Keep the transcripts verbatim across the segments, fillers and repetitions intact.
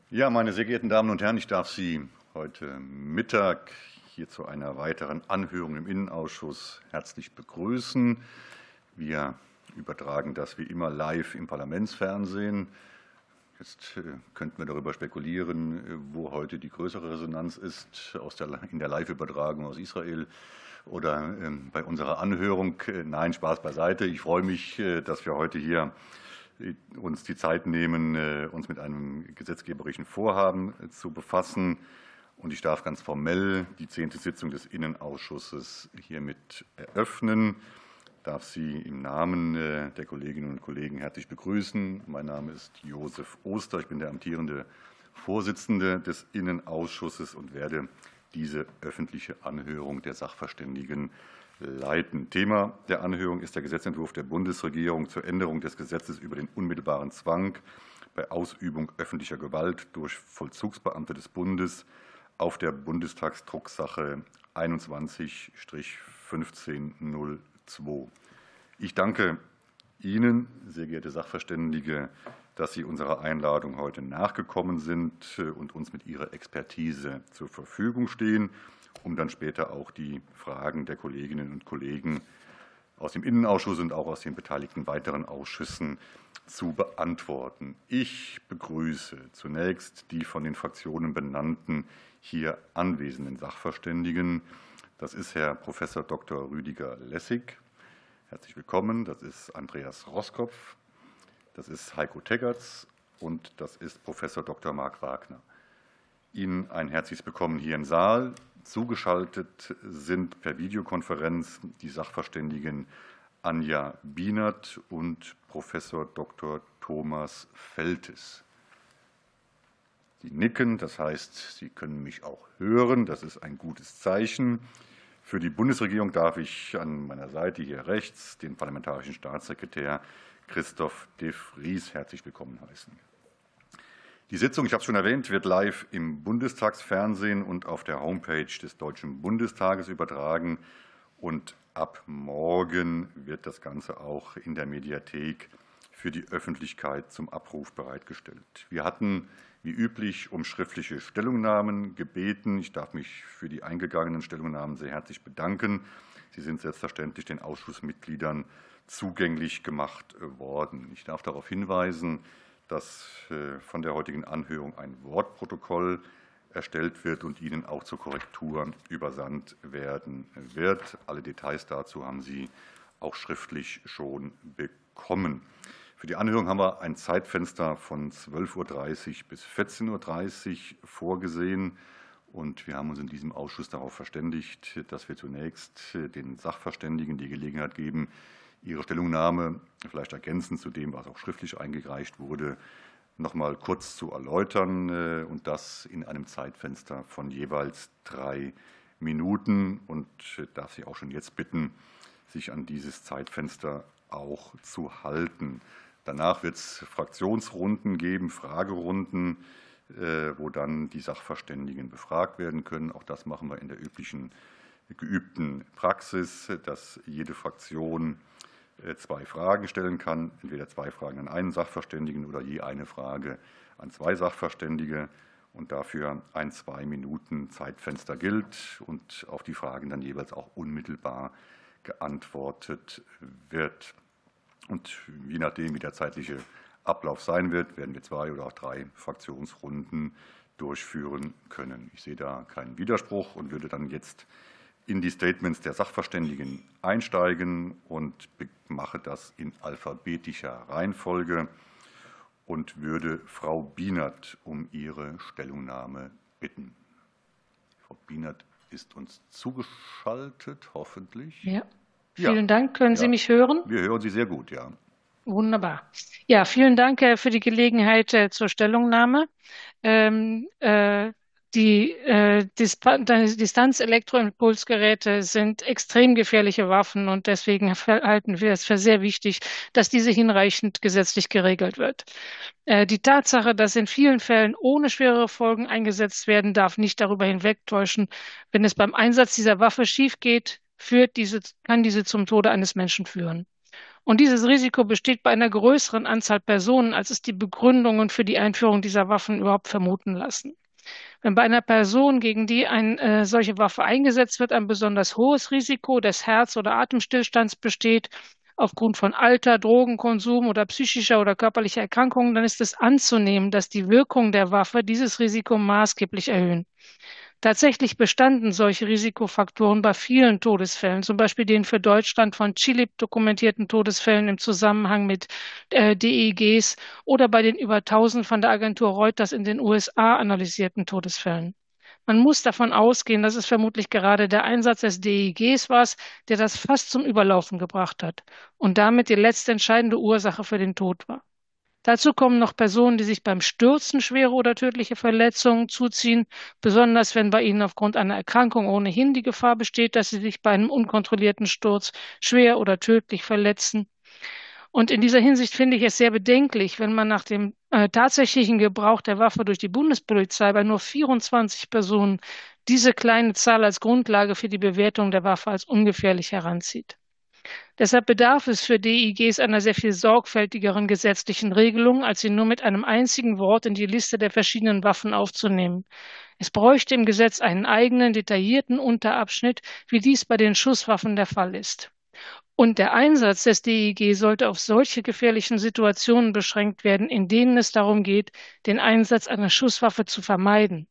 Ja, meine sehr geehrten Damen und Herren, ich darf Sie heute Mittag hier zu einer weiteren Anhörung im Innenausschuss herzlich begrüßen. Wir übertragen das wie immer live im Parlamentsfernsehen. Jetzt könnten wir darüber spekulieren, wo heute die größere Resonanz ist, aus der, in der Live-Übertragung aus Israel oder bei unserer Anhörung. Nein, Spaß beiseite. Ich freue mich, dass wir heute hier uns die Zeit nehmen, uns mit einem gesetzgeberischen Vorhaben zu befassen. Und ich darf ganz formell die zehnte Sitzung des Innenausschusses hiermit eröffnen. Ich darf Sie im Namen der Kolleginnen und Kollegen herzlich begrüßen. Mein Name ist Josef Oster. Ich bin der amtierende Vorsitzende des Innenausschusses und werde diese öffentliche Anhörung der Sachverständigen leiten. Thema der Anhörung ist der Gesetzentwurf der Bundesregierung zur Änderung des Gesetzes über den unmittelbaren Zwang bei Ausübung öffentlicher Gewalt durch Vollzugsbeamte des Bundes auf der Bundestagsdrucksache einundzwanzig fünfzehn null zwei. Ich danke Ihnen, sehr geehrte Sachverständige, dass Sie unserer Einladung heute nachgekommen sind und uns mit Ihrer Expertise zur Verfügung stehen, um dann später auch die Fragen der Kolleginnen und Kollegen aus dem Innenausschuss und auch aus den beteiligten weiteren Ausschüssen zu beantworten. Ich begrüße zunächst die von den Fraktionen benannten hier anwesenden Sachverständigen. Das ist Herr Professor Doktor Rüdiger Lessig. Herzlich willkommen. Das ist Andreas Roskopf. Das ist Heiko Teggerts und das ist Professor Doktor Marc Wagner. Ihnen ein herzliches Willkommen hier im Saal. Zugeschaltet sind per Videokonferenz die Sachverständigen Anja Bienert und Professor Doktor Thomas Feltes. Sie nicken, das heißt, Sie können mich auch hören. Das ist ein gutes Zeichen. Für die Bundesregierung darf ich an meiner Seite hier rechts den parlamentarischen Staatssekretär Christoph de Vries herzlich willkommen heißen. Die Sitzung, ich habe es schon erwähnt, wird live im Bundestagsfernsehen und auf der Homepage des Deutschen Bundestages übertragen. Und ab morgen wird das Ganze auch in der Mediathek für die Öffentlichkeit zum Abruf bereitgestellt. Wir hatten wie üblich um schriftliche Stellungnahmen gebeten. Ich darf mich für die eingegangenen Stellungnahmen sehr herzlich bedanken. Sie sind selbstverständlich den Ausschussmitgliedern zugänglich gemacht worden. Ich darf darauf hinweisen, dass von der heutigen Anhörung ein Wortprotokoll erstellt wird und Ihnen auch zur Korrektur übersandt werden wird. Alle Details dazu haben Sie auch schriftlich schon bekommen. Für die Anhörung haben wir ein Zeitfenster von zwölf Uhr dreißig bis vierzehn Uhr dreißig vorgesehen. Und wir haben uns in diesem Ausschuss darauf verständigt, dass wir zunächst den Sachverständigen die Gelegenheit geben, Ihre Stellungnahme vielleicht ergänzend zu dem, was auch schriftlich eingereicht wurde, noch mal kurz zu erläutern, und das in einem Zeitfenster von jeweils drei Minuten. Und ich darf Sie auch schon jetzt bitten, sich an dieses Zeitfenster auch zu halten. Danach wird es Fraktionsrunden geben, Fragerunden, wo dann die Sachverständigen befragt werden können. Auch das machen wir in der üblichen geübten Praxis, dass jede Fraktion zwei Fragen stellen kann, entweder zwei Fragen an einen Sachverständigen oder je eine Frage an zwei Sachverständige, und dafür ein zwei Minuten Zeitfenster gilt und auf die Fragen dann jeweils auch unmittelbar geantwortet wird. Und je nachdem, wie der zeitliche Ablauf sein wird, werden wir zwei oder auch drei Fraktionsrunden durchführen können. Ich sehe da keinen Widerspruch und würde dann jetzt in die Statements der Sachverständigen einsteigen und mache das in alphabetischer Reihenfolge und würde Frau Bienert um ihre Stellungnahme bitten. Frau Bienert ist uns zugeschaltet, hoffentlich. Ja, vielen ja. Dank. Können ja. Sie mich hören? Wir hören Sie sehr gut, ja. Wunderbar. Ja, vielen Dank für die Gelegenheit zur Stellungnahme. Ähm, äh, Die äh, Distanzelektroimpulsgeräte sind extrem gefährliche Waffen und deswegen halten wir es für sehr wichtig, dass diese hinreichend gesetzlich geregelt wird. Äh, die Tatsache, dass in vielen Fällen ohne schwerere Folgen eingesetzt werden, darf nicht darüber hinwegtäuschen, wenn es beim Einsatz dieser Waffe schief geht, führt diese, kann diese zum Tode eines Menschen führen. Und dieses Risiko besteht bei einer größeren Anzahl Personen, als es die Begründungen für die Einführung dieser Waffen überhaupt vermuten lassen. Wenn bei einer Person, gegen die eine äh, solche Waffe eingesetzt wird, ein besonders hohes Risiko des Herz- oder Atemstillstands besteht, aufgrund von Alter, Drogenkonsum oder psychischer oder körperlicher Erkrankungen, dann ist es anzunehmen, dass die Wirkung der Waffe dieses Risiko maßgeblich erhöhen. Tatsächlich bestanden solche Risikofaktoren bei vielen Todesfällen, zum Beispiel den für Deutschland von Chile dokumentierten Todesfällen im Zusammenhang mit äh, D E Gs oder bei den über tausend von der Agentur Reuters in den U S A analysierten Todesfällen. Man muss davon ausgehen, dass es vermutlich gerade der Einsatz des D E Gs war, der das fast zum Überlaufen gebracht hat und damit die letzte entscheidende Ursache für den Tod war. Dazu kommen noch Personen, die sich beim Stürzen schwere oder tödliche Verletzungen zuziehen, besonders wenn bei ihnen aufgrund einer Erkrankung ohnehin die Gefahr besteht, dass sie sich bei einem unkontrollierten Sturz schwer oder tödlich verletzen. Und in dieser Hinsicht finde ich es sehr bedenklich, wenn man nach dem äh, tatsächlichen Gebrauch der Waffe durch die Bundespolizei bei nur vierundzwanzig Personen diese kleine Zahl als Grundlage für die Bewertung der Waffe als ungefährlich heranzieht. Deshalb bedarf es für D I Gs einer sehr viel sorgfältigeren gesetzlichen Regelung, als sie nur mit einem einzigen Wort in die Liste der verschiedenen Waffen aufzunehmen. Es bräuchte im Gesetz einen eigenen, detaillierten Unterabschnitt, wie dies bei den Schusswaffen der Fall ist. Und der Einsatz des D I G sollte auf solche gefährlichen Situationen beschränkt werden, in denen es darum geht, den Einsatz einer Schusswaffe zu vermeiden.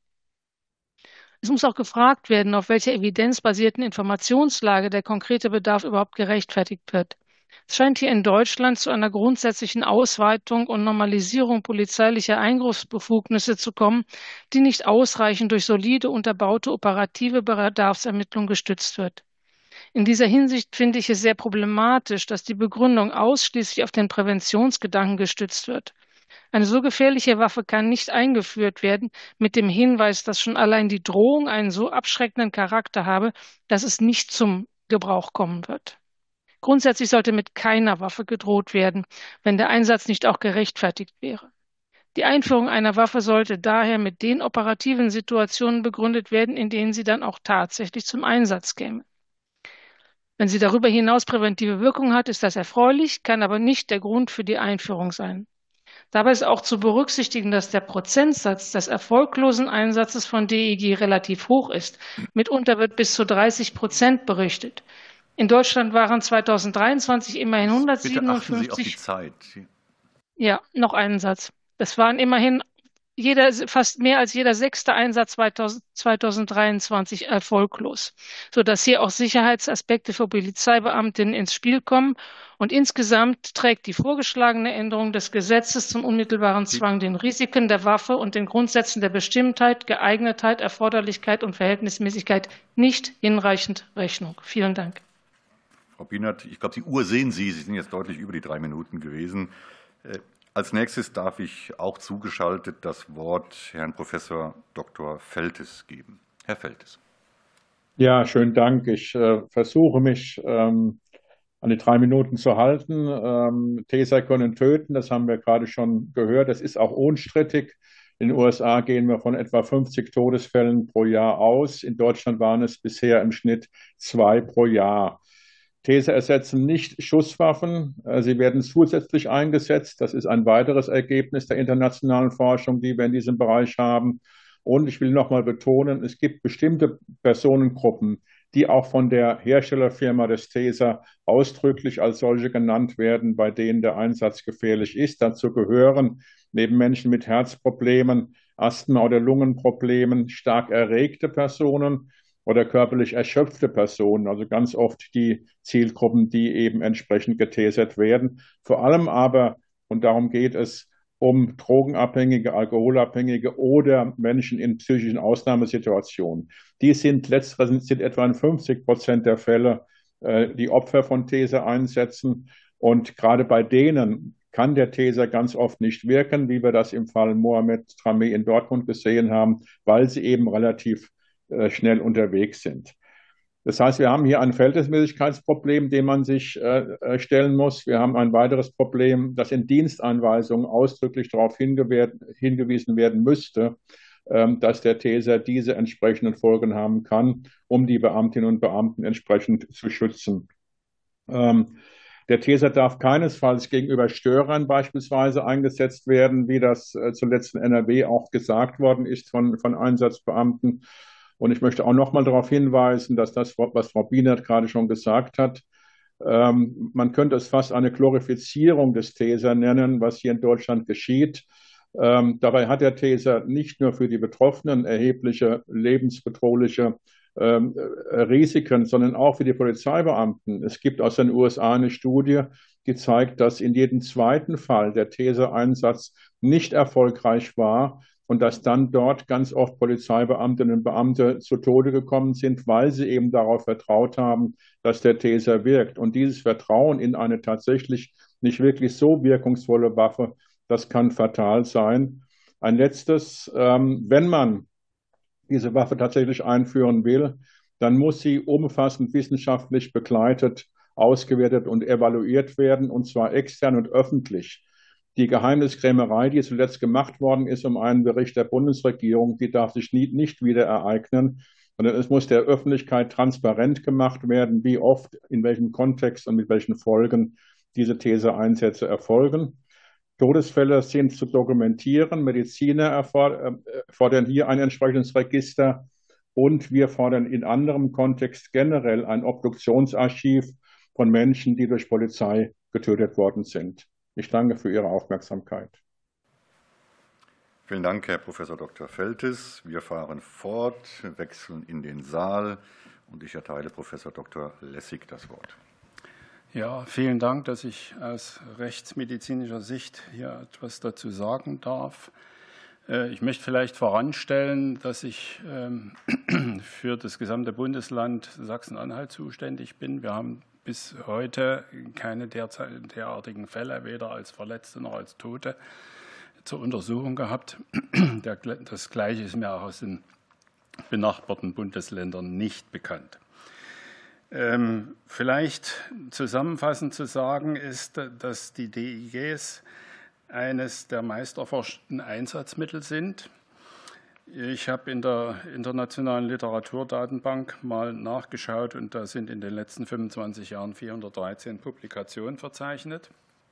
Es muss auch gefragt werden, auf welcher evidenzbasierten Informationslage der konkrete Bedarf überhaupt gerechtfertigt wird. Es scheint hier in Deutschland zu einer grundsätzlichen Ausweitung und Normalisierung polizeilicher Eingriffsbefugnisse zu kommen, die nicht ausreichend durch solide unterbaute operative Bedarfsermittlung gestützt wird. In dieser Hinsicht finde ich es sehr problematisch, dass die Begründung ausschließlich auf den Präventionsgedanken gestützt wird. Eine so gefährliche Waffe kann nicht eingeführt werden mit dem Hinweis, dass schon allein die Drohung einen so abschreckenden Charakter habe, dass es nicht zum Gebrauch kommen wird. Grundsätzlich sollte mit keiner Waffe gedroht werden, wenn der Einsatz nicht auch gerechtfertigt wäre. Die Einführung einer Waffe sollte daher mit den operativen Situationen begründet werden, in denen sie dann auch tatsächlich zum Einsatz käme. Wenn sie darüber hinaus präventive Wirkung hat, ist das erfreulich, kann aber nicht der Grund für die Einführung sein. Dabei ist auch zu berücksichtigen, dass der Prozentsatz des erfolglosen Einsatzes von D E G relativ hoch ist. Mitunter wird bis zu dreißig Prozent berichtet. In Deutschland waren zweitausenddreiundzwanzig immerhin hundertsiebenundfünfzig. Bitte achten Sie auf die Zeit. Ja, noch einen Satz. Das waren immerhin jeder, fast mehr als jeder sechste Einsatz zweitausenddreiundzwanzig erfolglos, sodass hier auch Sicherheitsaspekte für Polizeibeamtinnen ins Spiel kommen. Und insgesamt trägt die vorgeschlagene Änderung des Gesetzes zum unmittelbaren Zwang den Risiken der Waffe und den Grundsätzen der Bestimmtheit, Geeignetheit, Erforderlichkeit und Verhältnismäßigkeit nicht hinreichend Rechnung. Vielen Dank. Frau Bienert, ich glaube, die Uhr sehen Sie. Sie sind jetzt deutlich über die drei Minuten gewesen. Als nächstes darf ich auch zugeschaltet das Wort Herrn Professor Doktor Feltes geben. Herr Feltes. Ja, schönen Dank. Ich äh, versuche mich ähm, an die drei Minuten zu halten. Ähm, Taser können töten, das haben wir gerade schon gehört. Das ist auch unstrittig. In den U S A gehen wir von etwa fünfzig Todesfällen pro Jahr aus. In Deutschland waren es bisher im Schnitt zwei pro Jahr. Taser ersetzen nicht Schusswaffen. Sie werden zusätzlich eingesetzt. Das ist ein weiteres Ergebnis der internationalen Forschung, die wir in diesem Bereich haben. Und ich will nochmal betonen, es gibt bestimmte Personengruppen, die auch von der Herstellerfirma des Taser ausdrücklich als solche genannt werden, bei denen der Einsatz gefährlich ist. Dazu gehören neben Menschen mit Herzproblemen, Asthma- oder Lungenproblemen stark erregte Personen oder körperlich erschöpfte Personen, also ganz oft die Zielgruppen, die eben entsprechend getasert werden. Vor allem aber, und darum geht es, um Drogenabhängige, Alkoholabhängige oder Menschen in psychischen Ausnahmesituationen. Die sind letzteres sind etwa in fünfzig Prozent der Fälle äh, die Opfer von Taser einsetzen. Und gerade bei denen kann der Taser ganz oft nicht wirken, wie wir das im Fall Mohamed Trameh in Dortmund gesehen haben, weil sie eben relativ schnell unterwegs sind. Das heißt, wir haben hier ein Verhältnismäßigkeitsproblem, dem man sich äh, stellen muss. Wir haben ein weiteres Problem, dass in Dienstanweisungen ausdrücklich darauf hingewiesen werden müsste, ähm, dass der Taser diese entsprechenden Folgen haben kann, um die Beamtinnen und Beamten entsprechend zu schützen. Ähm, Der Taser darf keinesfalls gegenüber Störern beispielsweise eingesetzt werden, wie das zuletzt in N R W auch gesagt worden ist von, von Einsatzbeamten. Und ich möchte auch noch mal darauf hinweisen, dass das, was Frau Bienert gerade schon gesagt hat, ähm, man könnte es fast eine Glorifizierung des Taser nennen, was hier in Deutschland geschieht. Ähm, dabei hat der Taser nicht nur für die Betroffenen erhebliche lebensbedrohliche ähm, Risiken, sondern auch für die Polizeibeamten. Es gibt aus den U S A eine Studie, die zeigt, dass in jedem zweiten Fall der Taser-Einsatz nicht erfolgreich war und dass dann dort ganz oft Polizeibeamtinnen und Beamte zu Tode gekommen sind, weil sie eben darauf vertraut haben, dass der Taser wirkt. Und dieses Vertrauen in eine tatsächlich nicht wirklich so wirkungsvolle Waffe, das kann fatal sein. Ein letztes, ähm, wenn man diese Waffe tatsächlich einführen will, dann muss sie umfassend wissenschaftlich begleitet, ausgewertet und evaluiert werden, und zwar extern und öffentlich. Die Geheimniskrämerei, die zuletzt gemacht worden ist um einen Bericht der Bundesregierung, die darf sich nie, nicht wieder ereignen, sondern es muss der Öffentlichkeit transparent gemacht werden, wie oft, in welchem Kontext und mit welchen Folgen diese Taser-Einsätze erfolgen. Todesfälle sind zu dokumentieren. Mediziner fordern hier ein entsprechendes Register und wir fordern in anderem Kontext generell ein Obduktionsarchiv von Menschen, die durch Polizei getötet worden sind. Ich danke für Ihre Aufmerksamkeit. Vielen Dank, Herr Professor Doktor Feltes. Wir fahren fort, wechseln in den Saal und ich erteile Professor Doktor Lessig das Wort. Ja, vielen Dank, dass ich aus rechtsmedizinischer Sicht hier etwas dazu sagen darf. Ich möchte vielleicht voranstellen, dass ich für das gesamte Bundesland Sachsen-Anhalt zuständig bin. Wir haben bis heute keine derartigen Fälle, weder als Verletzte noch als Tote, zur Untersuchung gehabt. Das Gleiche ist mir auch aus den benachbarten Bundesländern nicht bekannt. Ähm, vielleicht zusammenfassend zu sagen ist, dass die D I Gs eines der meist erforschten Einsatzmittel sind. Ich habe in der internationalen Literaturdatenbank mal nachgeschaut und da sind in den letzten fünfundzwanzig Jahren vierhundertdreizehn Publikationen verzeichnet.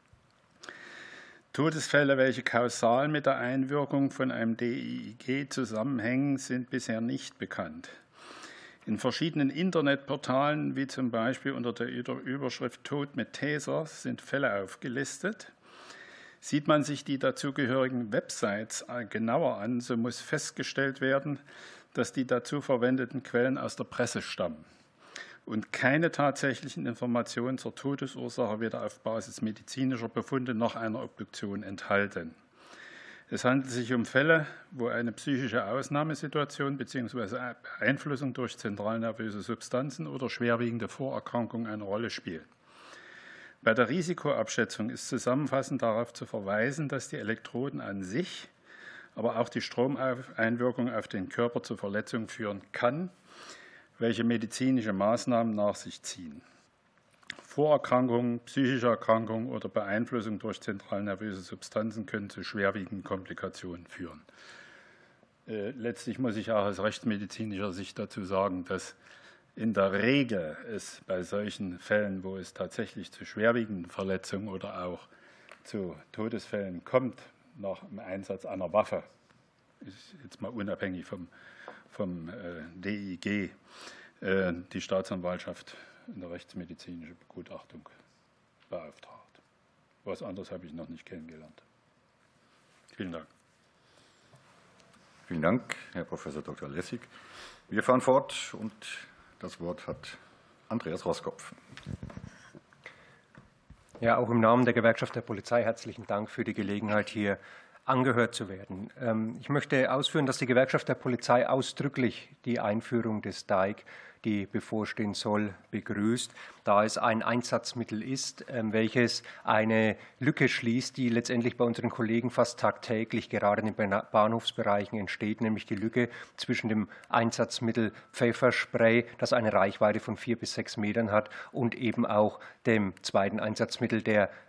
Todesfälle, welche kausal mit der Einwirkung von einem D I G zusammenhängen, sind bisher nicht bekannt. In verschiedenen Internetportalen, wie zum Beispiel unter der Überschrift Tod mit Taser, sind Fälle aufgelistet. Sieht man sich die dazugehörigen Websites genauer an, so muss festgestellt werden, dass die dazu verwendeten Quellen aus der Presse stammen und keine tatsächlichen Informationen zur Todesursache weder auf Basis medizinischer Befunde noch einer Obduktion enthalten. Es handelt sich um Fälle, wo eine psychische Ausnahmesituation bzw. Beeinflussung durch zentralnervöse Substanzen oder schwerwiegende Vorerkrankungen eine Rolle spielen. Bei der Risikoabschätzung ist zusammenfassend darauf zu verweisen, dass die Elektroden an sich, aber auch die Stromeinwirkung auf den Körper zu Verletzungen führen kann, welche medizinische Maßnahmen nach sich ziehen. Vorerkrankungen, psychische Erkrankungen oder Beeinflussung durch zentralnervöse Substanzen können zu schwerwiegenden Komplikationen führen. Äh, letztlich muss ich auch aus rechtsmedizinischer Sicht dazu sagen, dass in der Regel es bei solchen Fällen, wo es tatsächlich zu schwerwiegenden Verletzungen oder auch zu Todesfällen kommt, nach dem Einsatz einer Waffe, ist jetzt mal unabhängig vom, vom äh, D I G, äh, die Staatsanwaltschaft in der rechtsmedizinischen Begutachtung beauftragt. Was anderes habe ich noch nicht kennengelernt. Vielen Dank. Vielen Dank, Herr Professor Doktor Lessig. Wir fahren fort und das Wort hat Andreas Roskopf. Ja, auch im Namen der Gewerkschaft der Polizei herzlichen Dank für die Gelegenheit, hier angehört zu werden. Ich möchte ausführen, dass die Gewerkschaft der Polizei ausdrücklich die Einführung des D A I G, die bevorstehen soll, begrüßt, da es ein Einsatzmittel ist, welches eine Lücke schließt, die letztendlich bei unseren Kollegen fast tagtäglich gerade in den Bahnhofsbereichen entsteht, nämlich die Lücke zwischen dem Einsatzmittel Pfefferspray, das eine Reichweite von vier bis sechs Metern hat, und eben auch dem zweiten Einsatzmittel, der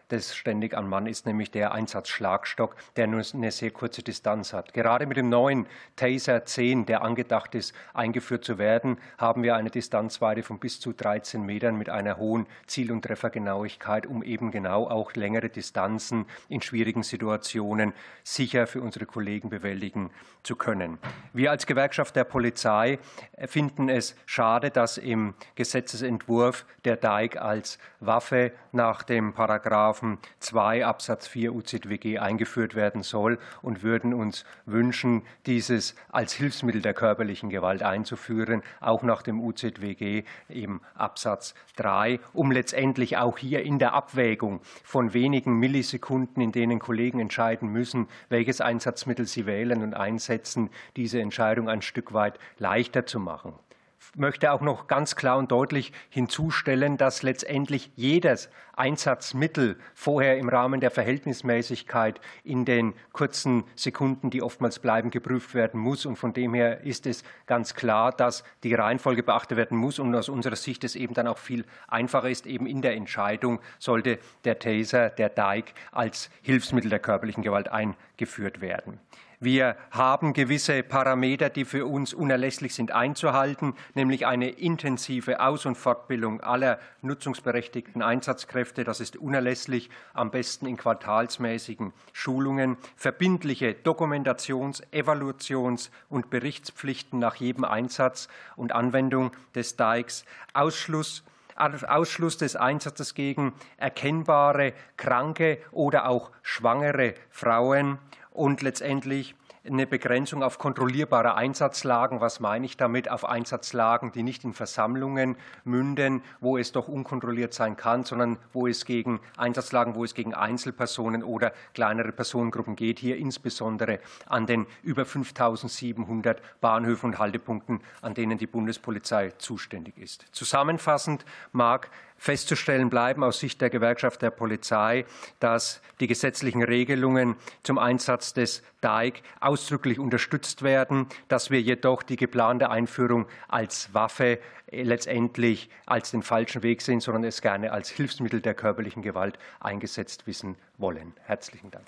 das ständig an Mann ist, nämlich der Einsatzschlagstock, der nur eine sehr kurze Distanz hat. Gerade mit dem neuen Taser zehn, der angedacht ist, eingeführt zu werden, haben wir eine Distanzweite von bis zu dreizehn Metern mit einer hohen Ziel- und Treffergenauigkeit, um eben genau auch längere Distanzen in schwierigen Situationen sicher für unsere Kollegen bewältigen zu können. Wir als Gewerkschaft der Polizei finden es schade, dass im Gesetzesentwurf der D A I G als Waffe nach dem Paragraphen zwei Absatz vier U Z W G eingeführt werden soll und würden uns wünschen, dieses als Hilfsmittel der körperlichen Gewalt einzuführen, auch nach dem U Z W G eben Absatz drei, um letztendlich auch hier in der Abwägung von wenigen Millisekunden, in denen Kollegen entscheiden müssen, welches Einsatzmittel sie wählen und einsetzen, diese Entscheidung ein Stück weit leichter zu machen. Ich möchte auch noch ganz klar und deutlich hinzustellen, dass letztendlich jedes Einsatzmittel vorher im Rahmen der Verhältnismäßigkeit in den kurzen Sekunden, die oftmals bleiben, geprüft werden muss. Und von dem her ist es ganz klar, dass die Reihenfolge beachtet werden muss und aus unserer Sicht es eben dann auch viel einfacher ist, eben in der Entscheidung, sollte der Taser, der D A I G, als Hilfsmittel der körperlichen Gewalt eingeführt werden. Wir haben gewisse Parameter, die für uns unerlässlich sind, einzuhalten, nämlich eine intensive Aus- und Fortbildung aller nutzungsberechtigten Einsatzkräfte. Das ist unerlässlich, am besten in quartalsmäßigen Schulungen, verbindliche Dokumentations-, Evaluations- und Berichtspflichten nach jedem Einsatz und Anwendung des D A I Gs, Ausschluss Ausschluss des Einsatzes gegen erkennbare, kranke oder auch schwangere Frauen und letztendlich eine Begrenzung auf kontrollierbare Einsatzlagen. Was meine ich damit? Auf Einsatzlagen, die nicht in Versammlungen münden, wo es doch unkontrolliert sein kann, sondern wo es gegen Einsatzlagen, wo es gegen Einzelpersonen oder kleinere Personengruppen geht. Hier insbesondere an den über fünftausendsiebenhundert Bahnhöfen und Haltepunkten, an denen die Bundespolizei zuständig ist. Zusammenfassend mag festzustellen bleiben aus Sicht der Gewerkschaft der Polizei, dass die gesetzlichen Regelungen zum Einsatz des D A I G ausdrücklich unterstützt werden, dass wir jedoch die geplante Einführung als Waffe letztendlich als den falschen Weg sehen, sondern es gerne als Hilfsmittel der körperlichen Gewalt eingesetzt wissen wollen. Herzlichen Dank.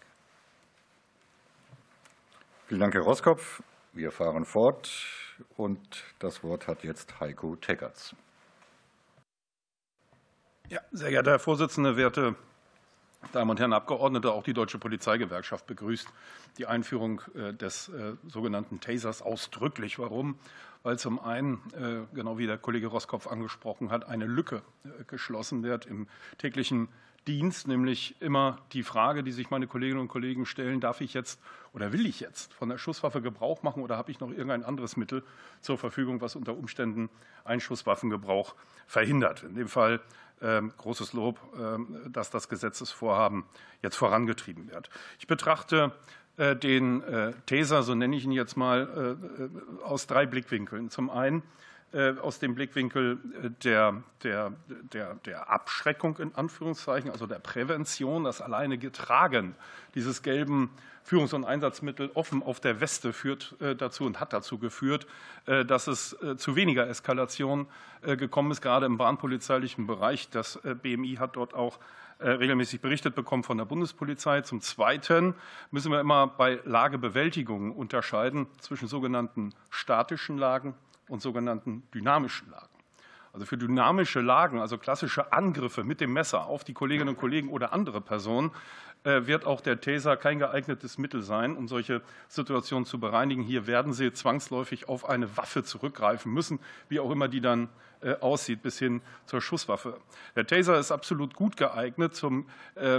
Vielen Dank, Herr Roskopf. Wir fahren fort und das Wort hat jetzt Heiko Teckerts. Ja, sehr geehrter Herr Vorsitzender, werte Damen und Herren Abgeordnete, auch die Deutsche Polizeigewerkschaft begrüßt die Einführung des sogenannten Tasers ausdrücklich. Warum? Weil zum einen, genau wie der Kollege Roskopf angesprochen hat, eine Lücke geschlossen wird im täglichen Dienst, nämlich immer die Frage, die sich meine Kolleginnen und Kollegen stellen, darf ich jetzt oder will ich jetzt von der Schusswaffe Gebrauch machen oder habe ich noch irgendein anderes Mittel zur Verfügung, was unter Umständen einen Schusswaffengebrauch verhindert. In dem Fall ähm, großes Lob, ähm, dass das Gesetzesvorhaben jetzt vorangetrieben wird. Ich betrachte äh, den äh, Taser, so nenne ich ihn jetzt mal, äh, aus drei Blickwinkeln. Zum einen aus dem Blickwinkel der, der, der, der Abschreckung in Anführungszeichen, also der Prävention. Das alleinige Tragen dieses gelben Führungs- und Einsatzmittel offen auf der Weste führt dazu und hat dazu geführt, dass es zu weniger Eskalation gekommen ist, gerade im bahnpolizeilichen Bereich. Das B M I hat dort auch regelmäßig berichtet bekommen von der Bundespolizei. Zum Zweiten müssen wir immer bei Lagebewältigung unterscheiden zwischen sogenannten statischen Lagen und sogenannten dynamischen Lagen. Also für dynamische Lagen, also klassische Angriffe mit dem Messer auf die Kolleginnen und Kollegen oder andere Personen, wird auch der Taser kein geeignetes Mittel sein, um solche Situationen zu bereinigen. Hier werden Sie zwangsläufig auf eine Waffe zurückgreifen müssen, wie auch immer die dann aussieht, bis hin zur Schusswaffe. Der Taser ist absolut gut geeignet zum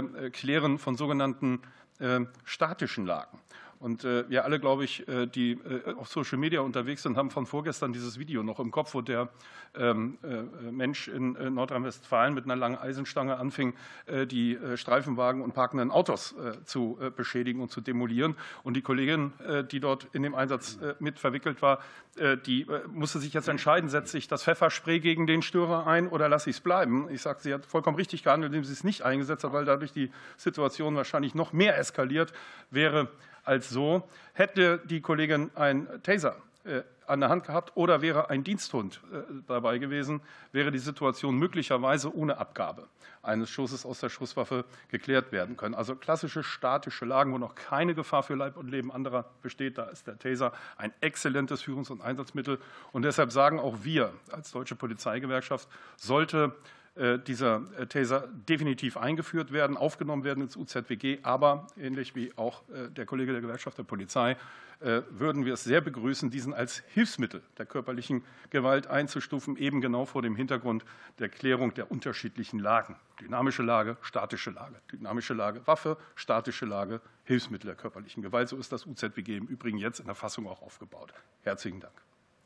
Klären von sogenannten statischen Lagen. Und äh, wir alle, glaube ich, die äh, auf Social Media unterwegs sind, haben von vorgestern dieses Video noch im Kopf, wo der ähm, äh, Mensch in äh, Nordrhein-Westfalen mit einer langen Eisenstange anfing, äh, die äh, Streifenwagen und parkenden Autos äh, zu äh, beschädigen und zu demolieren. Und die Kollegin, äh, die dort in dem Einsatz äh, mit verwickelt war, äh, die äh, musste sich jetzt entscheiden, setze ich das Pfefferspray gegen den Störer ein oder lasse ich es bleiben. Ich sage, sie hat vollkommen richtig gehandelt, indem sie es nicht eingesetzt hat, weil dadurch die Situation wahrscheinlich noch mehr eskaliert wäre als so. Hätte die Kollegin einen Taser an der Hand gehabt oder wäre ein Diensthund dabei gewesen, wäre die Situation möglicherweise ohne Abgabe eines Schusses aus der Schusswaffe geklärt werden können. Also klassische statische Lagen, wo noch keine Gefahr für Leib und Leben anderer besteht. Da ist der Taser ein exzellentes Führungs- und Einsatzmittel. Und deshalb sagen auch wir als Deutsche Polizeigewerkschaft, sollte dieser Taser definitiv eingeführt werden, aufgenommen werden ins U Z W G. Aber ähnlich wie auch der Kollege der Gewerkschaft der Polizei würden wir es sehr begrüßen, diesen als Hilfsmittel der körperlichen Gewalt einzustufen, eben genau vor dem Hintergrund der Klärung der unterschiedlichen Lagen. Dynamische Lage, statische Lage. Dynamische Lage Waffe, statische Lage Hilfsmittel der körperlichen Gewalt. So ist das U Z W G im Übrigen jetzt in der Fassung auch aufgebaut. Herzlichen Dank.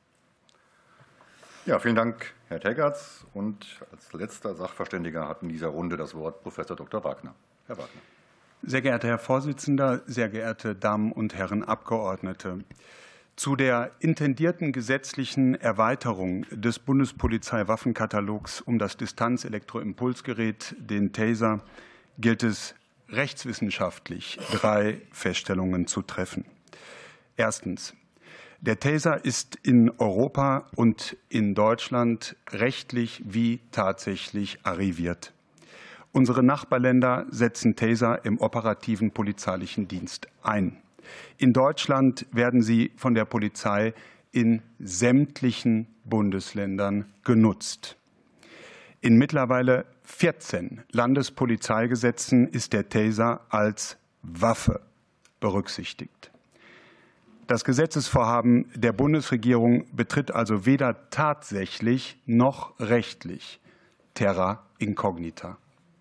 Ja, vielen Dank, Herr Teggerts. Und als letzter Sachverständiger hat in dieser Runde das Wort Professor Doktor Wagner. Herr Wagner. Sehr geehrter Herr Vorsitzender, sehr geehrte Damen und Herren Abgeordnete! Zu der intendierten gesetzlichen Erweiterung des Bundespolizeiwaffenkatalogs um das Distanzelektroimpulsgerät, den Taser, gilt es rechtswissenschaftlich drei Feststellungen zu treffen. Erstens. Der Taser ist in Europa und in Deutschland rechtlich wie tatsächlich arriviert. Unsere Nachbarländer setzen Taser im operativen polizeilichen Dienst ein. In Deutschland werden sie von der Polizei in sämtlichen Bundesländern genutzt. In mittlerweile vierzehn Landespolizeigesetzen ist der Taser als Waffe berücksichtigt. Das Gesetzesvorhaben der Bundesregierung betritt also weder tatsächlich noch rechtlich terra incognita.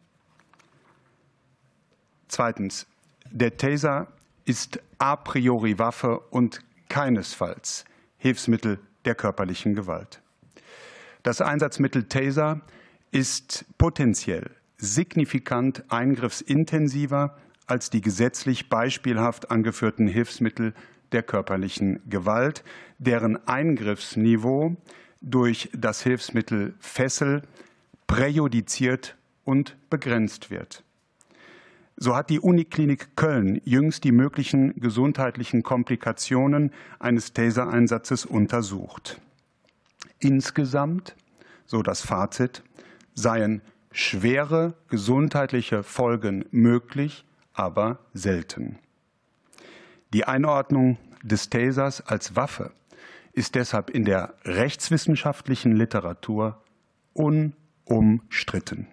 Zweitens. Der Taser ist a priori Waffe und keinesfalls Hilfsmittel der körperlichen Gewalt. Das Einsatzmittel Taser ist potenziell signifikant eingriffsintensiver als die gesetzlich beispielhaft angeführten Hilfsmittel der körperlichen Gewalt, deren Eingriffsniveau durch das Hilfsmittel Fessel präjudiziert und begrenzt wird. So hat die Uniklinik Köln jüngst die möglichen gesundheitlichen Komplikationen eines Taser-Einsatzes untersucht. Insgesamt, so das Fazit, seien schwere gesundheitliche Folgen möglich, aber selten. Die Einordnung des Tasers als Waffe ist deshalb in der rechtswissenschaftlichen Literatur unumstritten.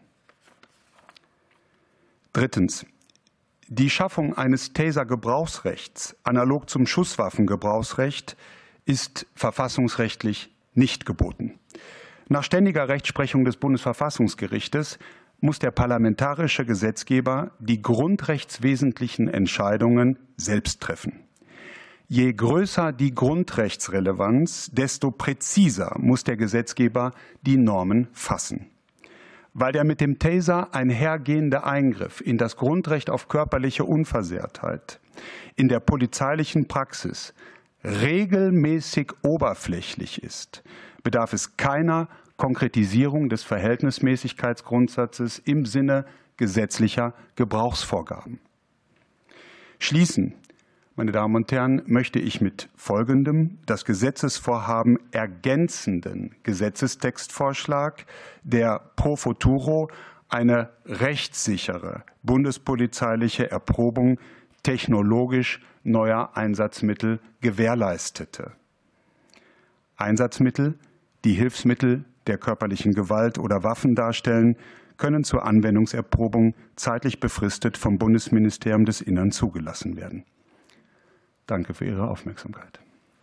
Drittens. Die Schaffung eines Taser-Gebrauchsrechts analog zum Schusswaffengebrauchsrecht ist verfassungsrechtlich nicht geboten. Nach ständiger Rechtsprechung des Bundesverfassungsgerichtes muss der parlamentarische Gesetzgeber die grundrechtswesentlichen Entscheidungen selbst treffen. Je größer die Grundrechtsrelevanz, desto präziser muss der Gesetzgeber die Normen fassen. Weil der mit dem Taser einhergehende Eingriff in das Grundrecht auf körperliche Unversehrtheit in der polizeilichen Praxis regelmäßig oberflächlich ist, bedarf es keiner Konkretisierung des Verhältnismäßigkeitsgrundsatzes im Sinne gesetzlicher Gebrauchsvorgaben. Schließen, meine Damen und Herren, möchte ich mit Folgendem das Gesetzesvorhaben ergänzenden Gesetzestextvorschlag, der pro futuro eine rechtssichere bundespolizeiliche Erprobung technologisch neuer Einsatzmittel gewährleistete. Einsatzmittel, die Hilfsmittel der körperlichen Gewalt oder Waffen darstellen, können zur Anwendungserprobung zeitlich befristet vom Bundesministerium des Innern zugelassen werden. Danke für Ihre Aufmerksamkeit.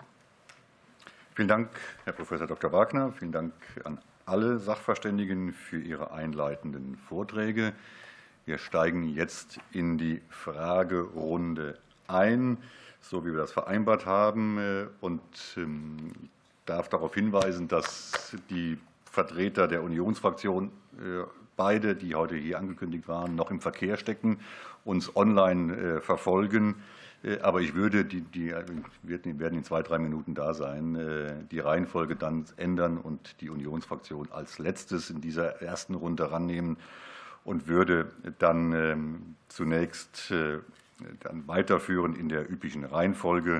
Vielen Dank, Herr Professor Doktor Wagner. Vielen Dank an alle Sachverständigen für ihre einleitenden Vorträge. Wir steigen jetzt in die Fragerunde ein, so wie wir das vereinbart haben. Und ich darf darauf hinweisen, dass die Vertreter der Unionsfraktion, beide, die heute hier angekündigt waren, noch im Verkehr stecken, uns online verfolgen. Aber ich würde, die, die werden in zwei, drei Minuten da sein, die Reihenfolge dann ändern und die Unionsfraktion als letztes in dieser ersten Runde rannehmen und würde dann zunächst dann weiterführen in der üblichen Reihenfolge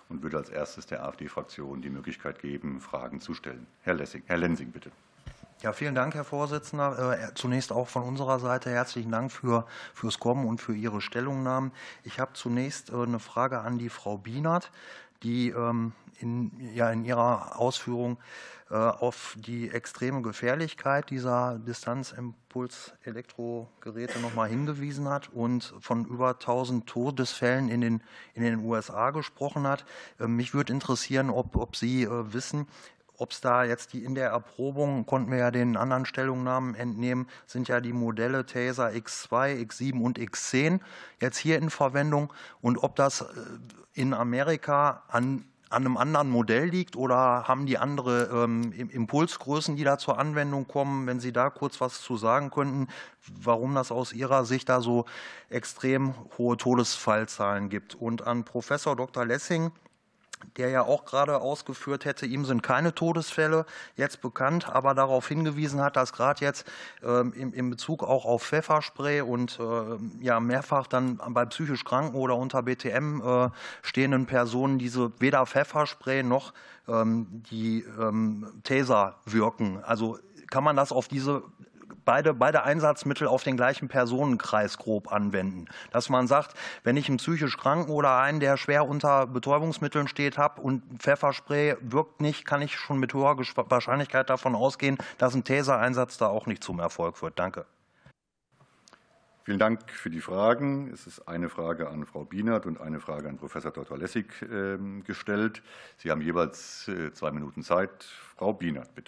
und würde als erstes der AfD-Fraktion die Möglichkeit geben, Fragen zu stellen. Herr Lessing, Herr Lensing, bitte. Ja, vielen Dank, Herr Vorsitzender. Zunächst auch von unserer Seite herzlichen Dank für, fürs Kommen und für Ihre Stellungnahmen. Ich habe zunächst eine Frage an die Frau Bienert, die in, ja, in ihrer Ausführung auf die extreme Gefährlichkeit dieser Distanzimpuls-Elektrogeräte noch mal hingewiesen hat und von über tausend Todesfällen in den, in den U S A gesprochen hat. Mich würde interessieren, ob, ob Sie wissen, ob es da jetzt die in der Erprobung, konnten wir ja den anderen Stellungnahmen entnehmen, sind ja die Modelle Taser X zwei, X sieben und X zehn jetzt hier in Verwendung, und ob das in Amerika an, an einem anderen Modell liegt oder haben die andere ähm, Impulsgrößen, die da zur Anwendung kommen, wenn Sie da kurz was zu sagen könnten, warum das aus Ihrer Sicht da so extrem hohe Todesfallzahlen gibt. Und an Professor Doktor Lessing, der ja auch gerade ausgeführt hätte, ihm sind keine Todesfälle jetzt bekannt, aber darauf hingewiesen hat, dass gerade jetzt ähm, in, in Bezug auch auf Pfefferspray und äh, ja mehrfach dann bei psychisch Kranken oder unter B T M äh, stehenden Personen diese weder Pfefferspray noch ähm, die ähm, Taser wirken. Also kann man das auf diese Beide, beide Einsatzmittel auf den gleichen Personenkreis grob anwenden. Dass man sagt, wenn ich einen psychisch Kranken oder einen, der schwer unter Betäubungsmitteln steht, habe und Pfefferspray wirkt nicht, kann ich schon mit hoher Wahrscheinlichkeit davon ausgehen, dass ein Taser-Einsatz da auch nicht zum Erfolg wird. Danke. Vielen Dank für die Fragen. Es ist eine Frage an Frau Bienert und eine Frage an Professor Doktor Lessig gestellt. Sie haben jeweils zwei Minuten Zeit. Frau Bienert, bitte.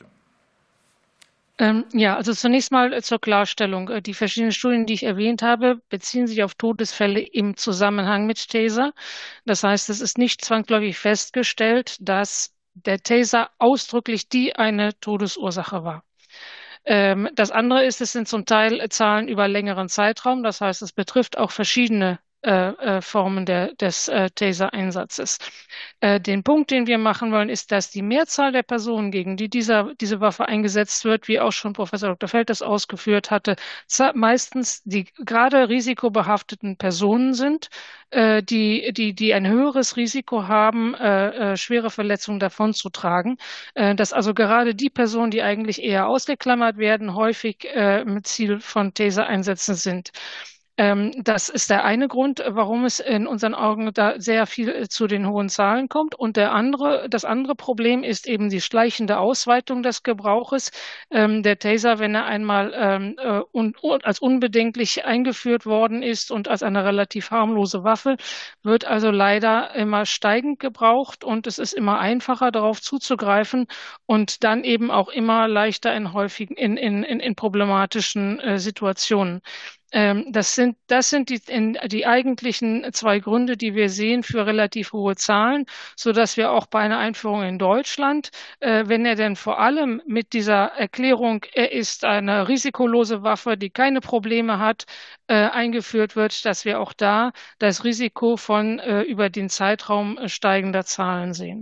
Ja, also zunächst mal zur Klarstellung. Die verschiedenen Studien, die ich erwähnt habe, beziehen sich auf Todesfälle im Zusammenhang mit Taser. Das heißt, es ist nicht zwangsläufig festgestellt, dass der Taser ausdrücklich die eine Todesursache war. Das andere ist, es sind zum Teil Zahlen über längeren Zeitraum. Das heißt, es betrifft auch verschiedene Äh, Formen der, des äh, Taser-Einsatzes. Äh, den Punkt, den wir machen wollen, ist, dass die Mehrzahl der Personen, gegen die dieser, diese Waffe eingesetzt wird, wie auch schon Professor Doktor Feld das ausgeführt hatte, meistens die gerade risikobehafteten Personen sind, äh, die, die, die ein höheres Risiko haben, äh, äh, schwere Verletzungen davonzutragen, äh, dass also gerade die Personen, die eigentlich eher ausgeklammert werden, häufig äh, mit Ziel von Taser-Einsätzen sind. Das ist der eine Grund, warum es in unseren Augen da sehr viel zu den hohen Zahlen kommt. Und der andere, das andere Problem ist eben die schleichende Ausweitung des Gebrauches. Der Taser, wenn er einmal als unbedenklich eingeführt worden ist und als eine relativ harmlose Waffe, wird also leider immer steigend gebraucht und es ist immer einfacher, darauf zuzugreifen und dann eben auch immer leichter in häufigen, in, in, in, in problematischen Situationen. Das sind, das sind die, die eigentlichen zwei Gründe, die wir sehen für relativ hohe Zahlen, so dass wir auch bei einer Einführung in Deutschland, wenn er denn vor allem mit dieser Erklärung, er ist eine risikolose Waffe, die keine Probleme hat, eingeführt wird, dass wir auch da das Risiko von über den Zeitraum steigender Zahlen sehen.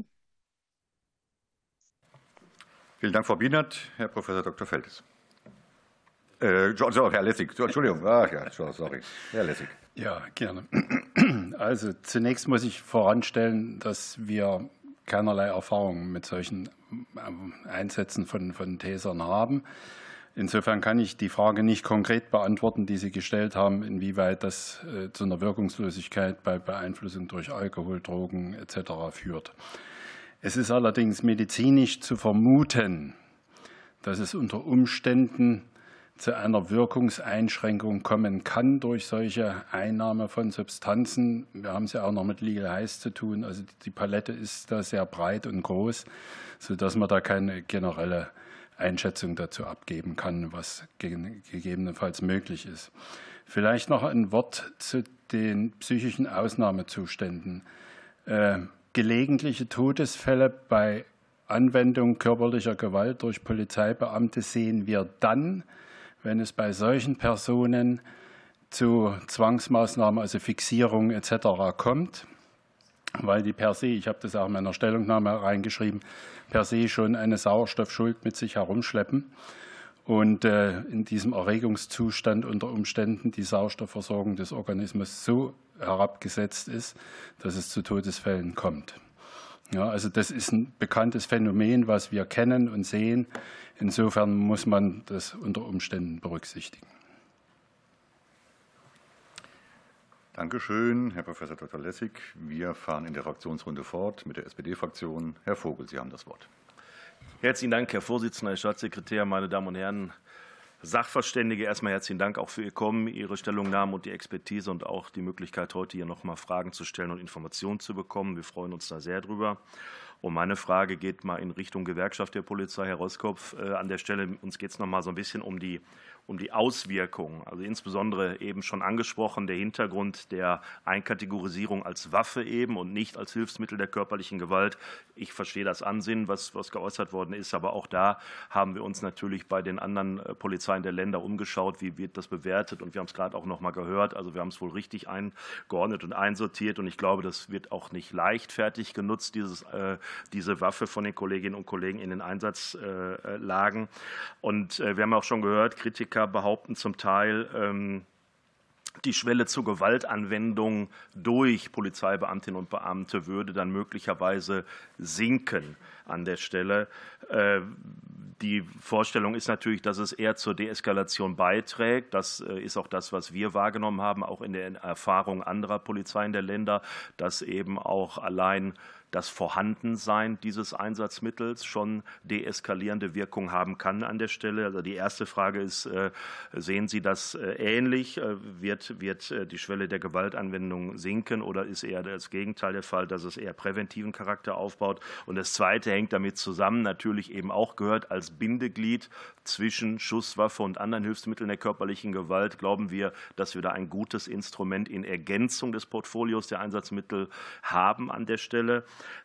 Vielen Dank, Frau Bienert. Herr Professor Doktor Feltes. Äh, Herr Lessig, Entschuldigung, ach ja, sorry, Herr Lessig. Ja, gerne. Also zunächst muss ich voranstellen, dass wir keinerlei Erfahrung mit solchen Einsätzen von, von Tasern haben. Insofern kann ich die Frage nicht konkret beantworten, die Sie gestellt haben, inwieweit das äh, zu einer Wirkungslosigkeit bei Beeinflussung durch Alkohol, Drogen et cetera führt. Es ist allerdings medizinisch zu vermuten, dass es unter Umständen zu einer Wirkungseinschränkung kommen kann durch solche Einnahme von Substanzen. Wir haben es ja auch noch mit Legal Highs zu tun. Also die Palette ist da sehr breit und groß, sodass man da keine generelle Einschätzung dazu abgeben kann, was gegebenenfalls möglich ist. Vielleicht noch ein Wort zu den psychischen Ausnahmezuständen. Äh, gelegentliche Todesfälle bei Anwendung körperlicher Gewalt durch Polizeibeamte sehen wir dann, wenn es bei solchen Personen zu Zwangsmaßnahmen, also Fixierung et cetera kommt, weil die per se, ich habe das auch in meiner Stellungnahme reingeschrieben, per se schon eine Sauerstoffschuld mit sich herumschleppen und äh, in diesem Erregungszustand unter Umständen die Sauerstoffversorgung des Organismus so herabgesetzt ist, dass es zu Todesfällen kommt. Ja, also das ist ein bekanntes Phänomen, was wir kennen und sehen. Insofern muss man das unter Umständen berücksichtigen. Dankeschön, Herr Professor Doktor Lessig. Wir fahren in der Fraktionsrunde fort mit der S P D-Fraktion. Herr Vogel, Sie haben das Wort. Herzlichen Dank, Herr Vorsitzender, Herr Staatssekretär, meine Damen und Herren Sachverständige. Erstmal herzlichen Dank auch für Ihr Kommen, Ihre Stellungnahme und die Expertise und auch die Möglichkeit, heute hier noch mal Fragen zu stellen und Informationen zu bekommen. Wir freuen uns da sehr drüber. Und meine Frage geht mal in Richtung Gewerkschaft der Polizei, Herr Roskopf. An der Stelle, uns geht es noch mal so ein bisschen um die um die Auswirkungen, also insbesondere eben schon angesprochen, der Hintergrund der Einkategorisierung als Waffe eben und nicht als Hilfsmittel der körperlichen Gewalt. Ich verstehe das Ansinnen, was, was geäußert worden ist, aber auch da haben wir uns natürlich bei den anderen Polizeien der Länder umgeschaut, wie wird das bewertet, und wir haben es gerade auch noch mal gehört, also wir haben es wohl richtig eingeordnet und einsortiert, und ich glaube, das wird auch nicht leichtfertig genutzt, dieses, äh, diese Waffe von den Kolleginnen und Kollegen in den Einsatzlagen. Und wir haben auch schon gehört, Kritiker behaupten zum Teil, die Schwelle zur Gewaltanwendung durch Polizeibeamtinnen und Beamte würde dann möglicherweise sinken an der Stelle. Die Vorstellung ist natürlich, dass es eher zur Deeskalation beiträgt. Das ist auch das, was wir wahrgenommen haben, auch in der Erfahrung anderer Polizeien der Länder, dass eben auch allein das Vorhandensein dieses Einsatzmittels schon deeskalierende Wirkung haben kann an der Stelle. Also die erste Frage ist, sehen Sie das ähnlich? Wird, wird die Schwelle der Gewaltanwendung sinken, oder ist eher das Gegenteil der Fall, dass es eher präventiven Charakter aufbaut? Und das Zweite hängt damit zusammen, natürlich eben auch gehört als Bindeglied zwischen Schusswaffe und anderen Hilfsmitteln der körperlichen Gewalt, glauben wir, dass wir da ein gutes Instrument in Ergänzung des Portfolios der Einsatzmittel haben an der Stelle.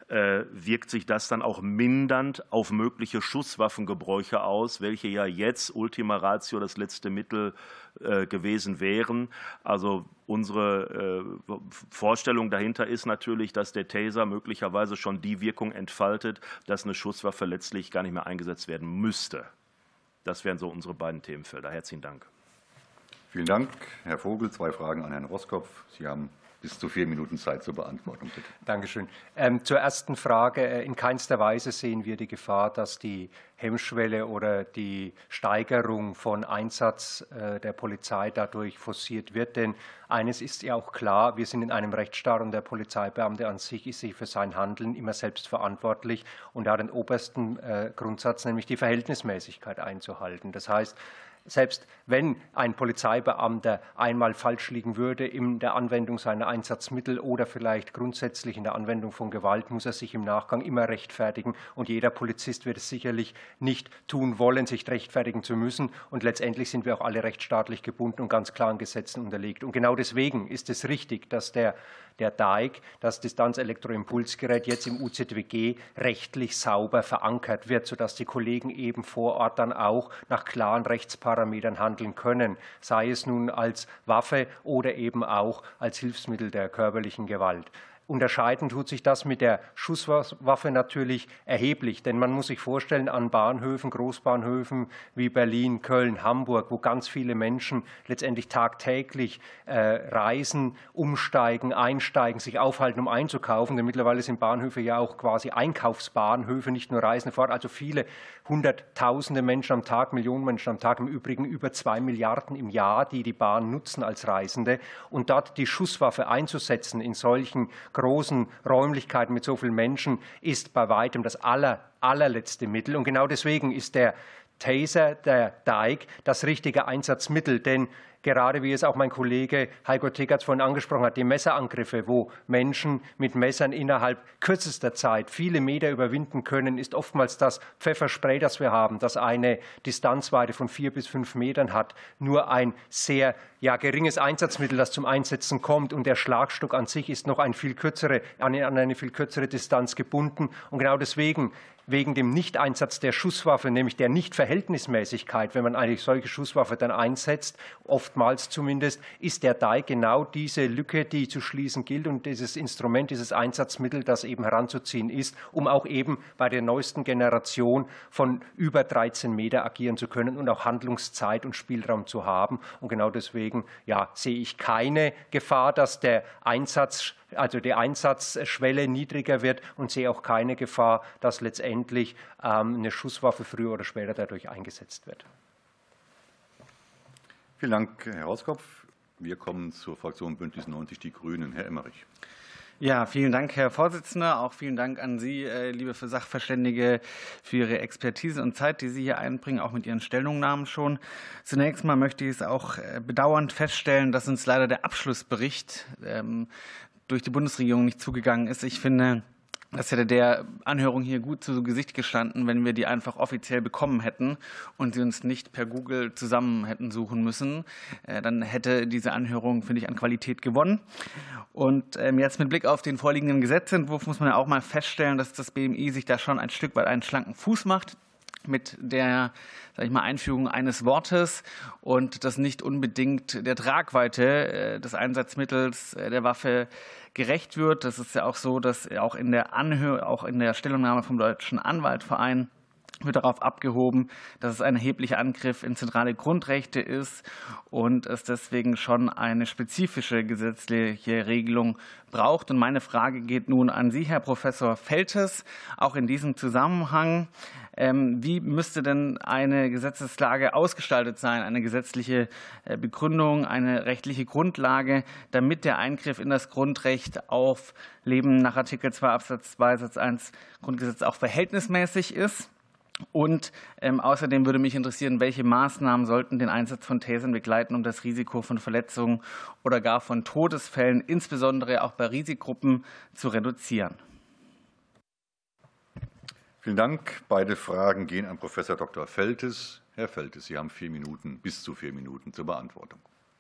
Wirkt sich das dann auch mindernd auf mögliche Schusswaffengebräuche aus, welche ja jetzt Ultima Ratio das letzte Mittel gewesen wären? Also unsere Vorstellung dahinter ist natürlich, dass der Taser möglicherweise schon die Wirkung entfaltet, dass eine Schusswaffe letztlich gar nicht mehr eingesetzt werden müsste. Das wären so unsere beiden Themenfelder. Herzlichen Dank. Vielen Dank, Herr Vogel. Zwei Fragen an Herrn Roskopf. Sie haben bis zu vier Minuten Zeit zur Beantwortung, bitte. Dankeschön. Ähm, zur ersten Frage. In keinster Weise sehen wir die Gefahr, dass die Hemmschwelle oder die Steigerung von Einsatz äh, der Polizei dadurch forciert wird. Denn eines ist ja auch klar, wir sind in einem Rechtsstaat und der Polizeibeamte an sich ist sich für sein Handeln immer selbst verantwortlich und hat den obersten äh, Grundsatz, nämlich die Verhältnismäßigkeit einzuhalten. Das heißt, selbst wenn ein Polizeibeamter einmal falsch liegen würde in der Anwendung seiner Einsatzmittel oder vielleicht grundsätzlich in der Anwendung von Gewalt, muss er sich im Nachgang immer rechtfertigen. Und jeder Polizist wird es sicherlich nicht tun wollen, sich rechtfertigen zu müssen. Und letztendlich sind wir auch alle rechtsstaatlich gebunden und ganz klaren Gesetzen unterlegt. Und genau deswegen ist es richtig, dass der der D A I C, das Distanzelektroimpulsgerät, jetzt im U Z W G rechtlich sauber verankert wird, sodass die Kollegen eben vor Ort dann auch nach klaren Rechtsparametern handeln können, sei es nun als Waffe oder eben auch als Hilfsmittel der körperlichen Gewalt. Unterscheiden tut sich das mit der Schusswaffe natürlich erheblich, denn man muss sich vorstellen, an Bahnhöfen, Großbahnhöfen wie Berlin, Köln, Hamburg, wo ganz viele Menschen letztendlich tagtäglich äh, reisen, umsteigen, einsteigen, sich aufhalten, um einzukaufen, denn mittlerweile sind Bahnhöfe ja auch quasi Einkaufsbahnhöfe, nicht nur Reisende fort, also viele Hunderttausende Menschen am Tag, Millionen Menschen am Tag, im Übrigen über zwei Milliarden im Jahr, die die Bahn nutzen als Reisende, und dort die Schusswaffe einzusetzen in solchen großen Räumlichkeiten mit so vielen Menschen ist bei weitem das aller, allerletzte Mittel. Und genau deswegen ist der Taser, der D A I C, das richtige Einsatzmittel. Denn gerade wie es auch mein Kollege Heiko Tegertz vorhin angesprochen hat, die Messerangriffe, wo Menschen mit Messern innerhalb kürzester Zeit viele Meter überwinden können, ist oftmals das Pfefferspray, das wir haben, das eine Distanzweite von vier bis fünf Metern hat, nur ein sehr ja, geringes Einsatzmittel, das zum Einsetzen kommt. Und der Schlagstock an sich ist noch ein viel kürzere, an eine viel kürzere Distanz gebunden. Und genau deswegen, wegen dem Nichteinsatz der Schusswaffe, nämlich der Nichtverhältnismäßigkeit, wenn man eine solche Schusswaffe dann einsetzt, oft oftmals zumindest, ist der D A I genau diese Lücke, die zu schließen gilt und dieses Instrument, dieses Einsatzmittel, das eben heranzuziehen ist, um auch eben bei der neuesten Generation von über dreizehn Meter agieren zu können und auch Handlungszeit und Spielraum zu haben. Und genau deswegen ja, sehe ich keine Gefahr, dass der Einsatz, also die Einsatzschwelle niedriger wird und sehe auch keine Gefahr, dass letztendlich ähm, eine Schusswaffe früher oder später dadurch eingesetzt wird. Vielen Dank, Herr Rauskopf. Wir kommen zur Fraktion Bündnis neunzig Die Grünen. Herr Emmerich. Ja, vielen Dank, Herr Vorsitzender. Auch vielen Dank an Sie, liebe Sachverständige, für Ihre Expertise und Zeit, die Sie hier einbringen, auch mit Ihren Stellungnahmen schon. Zunächst mal möchte ich es auch bedauernd feststellen, dass uns leider der Abschlussbericht ähm, durch die Bundesregierung nicht zugegangen ist. Ich finde, das hätte der Anhörung hier gut zu Gesicht gestanden, wenn wir die einfach offiziell bekommen hätten und sie uns nicht per Google zusammen hätten suchen müssen. Dann hätte diese Anhörung, finde ich, an Qualität gewonnen. Und jetzt mit Blick auf den vorliegenden Gesetzentwurf muss man ja auch mal feststellen, dass das B M I sich da schon ein Stück weit einen schlanken Fuß macht mit der, sag ich mal, Einführung eines Wortes und das nicht unbedingt der Tragweite des Einsatzmittels der Waffe gerecht wird. Das ist ja auch so, dass auch in der Anhör auch in der Stellungnahme vom Deutschen Anwaltverein wird darauf abgehoben, dass es ein erheblicher Angriff in zentrale Grundrechte ist und es deswegen schon eine spezifische gesetzliche Regelung braucht. Und meine Frage geht nun an Sie, Herr Professor Feltes, auch in diesem Zusammenhang. Wie müsste denn eine Gesetzeslage ausgestaltet sein, eine gesetzliche Begründung, eine rechtliche Grundlage, damit der Eingriff in das Grundrecht auf Leben nach Artikel zwei Absatz zwei Satz eins Grundgesetz auch verhältnismäßig ist? Und ähm, außerdem würde mich interessieren, welche Maßnahmen sollten den Einsatz von Tasern begleiten, um das Risiko von Verletzungen oder gar von Todesfällen, insbesondere auch bei Risikogruppen, zu reduzieren. Vielen Dank. Beide Fragen gehen an Professor Doktor Feltes. Herr Feltes, Sie haben vier Minuten, bis zu vier Minuten zur Beantwortung.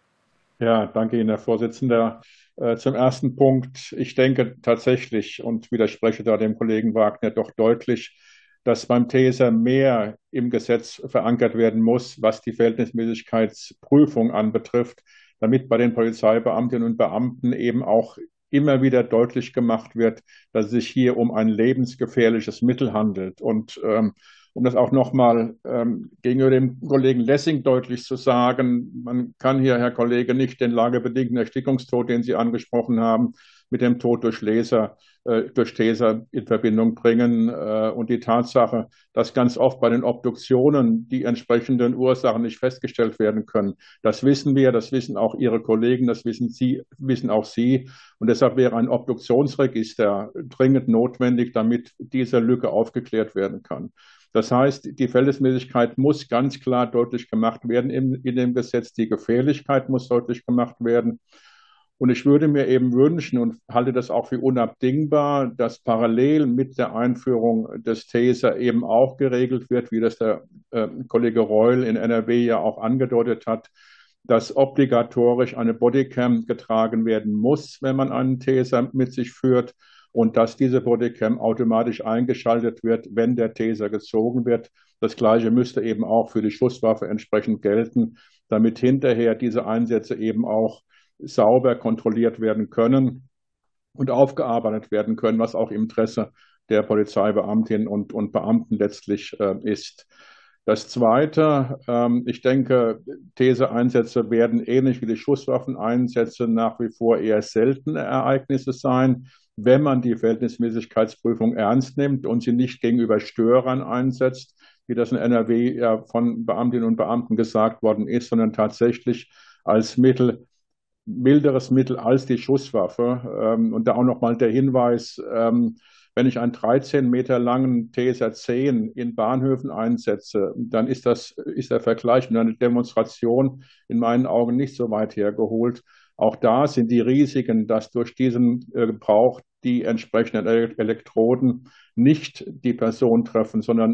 Ja, danke Ihnen, Herr Vorsitzender. Zum ersten Punkt. Ich denke tatsächlich und widerspreche da dem Kollegen Wagner doch deutlich, dass beim Taser mehr im Gesetz verankert werden muss, was die Verhältnismäßigkeitsprüfung anbetrifft, damit bei den Polizeibeamtinnen und Beamten eben auch immer wieder deutlich gemacht wird, dass es sich hier um ein lebensgefährliches Mittel handelt. Und ähm, um das auch nochmal ähm, gegenüber dem Kollegen Lessing deutlich zu sagen, man kann hier, Herr Kollege, nicht den lagebedingten Erstickungstod, den Sie angesprochen haben, mit dem Tod durch Laser, äh, durch Taser in Verbindung bringen. Äh, und die Tatsache, dass ganz oft bei den Obduktionen die entsprechenden Ursachen nicht festgestellt werden können, das wissen wir, das wissen auch Ihre Kollegen, das wissen Sie, wissen auch Sie. Und deshalb wäre ein Obduktionsregister dringend notwendig, damit diese Lücke aufgeklärt werden kann. Das heißt, die Verhältnismäßigkeit muss ganz klar deutlich gemacht werden in, in dem Gesetz. Die Gefährlichkeit muss deutlich gemacht werden. Und ich würde mir eben wünschen und halte das auch für unabdingbar, dass parallel mit der Einführung des Taser eben auch geregelt wird, wie das der äh, Kollege Reul in N R W ja auch angedeutet hat, dass obligatorisch eine Bodycam getragen werden muss, wenn man einen Taser mit sich führt. Und dass diese Bodycam automatisch eingeschaltet wird, wenn der Taser gezogen wird. Das Gleiche müsste eben auch für die Schusswaffe entsprechend gelten, damit hinterher diese Einsätze eben auch sauber kontrolliert werden können und aufgearbeitet werden können, was auch im Interesse der Polizeibeamtinnen und, und Beamten letztlich äh, ist. Das Zweite, ähm, ich denke, Taser-Einsätze werden ähnlich wie die Schusswaffeneinsätze nach wie vor eher seltene Ereignisse sein, wenn man die Verhältnismäßigkeitsprüfung ernst nimmt und sie nicht gegenüber Störern einsetzt, wie das in N R W ja von Beamtinnen und Beamten gesagt worden ist, sondern tatsächlich als Mittel, milderes Mittel als die Schusswaffe. Und da auch nochmal der Hinweis, wenn ich einen dreizehn Meter langen Taser zehn in Bahnhöfen einsetze, dann ist das, ist der Vergleich mit einer Demonstration in meinen Augen nicht so weit hergeholt. Auch da sind die Risiken, dass durch diesen Gebrauch die entsprechenden Elektroden nicht die Person treffen, sondern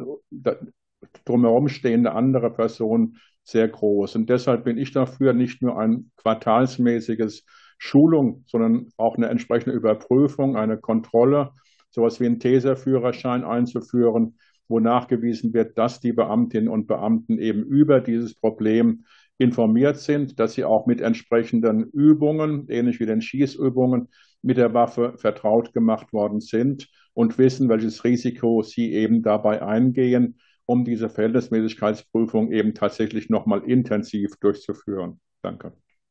drumherum stehende andere Personen sehr groß. Und deshalb bin ich dafür, nicht nur ein quartalsmäßiges Schulung, sondern auch eine entsprechende Überprüfung, eine Kontrolle, sowas wie einen Taser-Führerschein einzuführen, wo nachgewiesen wird, dass die Beamtinnen und Beamten eben über dieses Problem informiert sind, dass sie auch mit entsprechenden Übungen, ähnlich wie den Schießübungen, mit der Waffe vertraut gemacht worden sind und wissen, welches Risiko sie eben dabei eingehen, um diese Verhältnismäßigkeitsprüfung eben tatsächlich nochmal intensiv durchzuführen. Danke.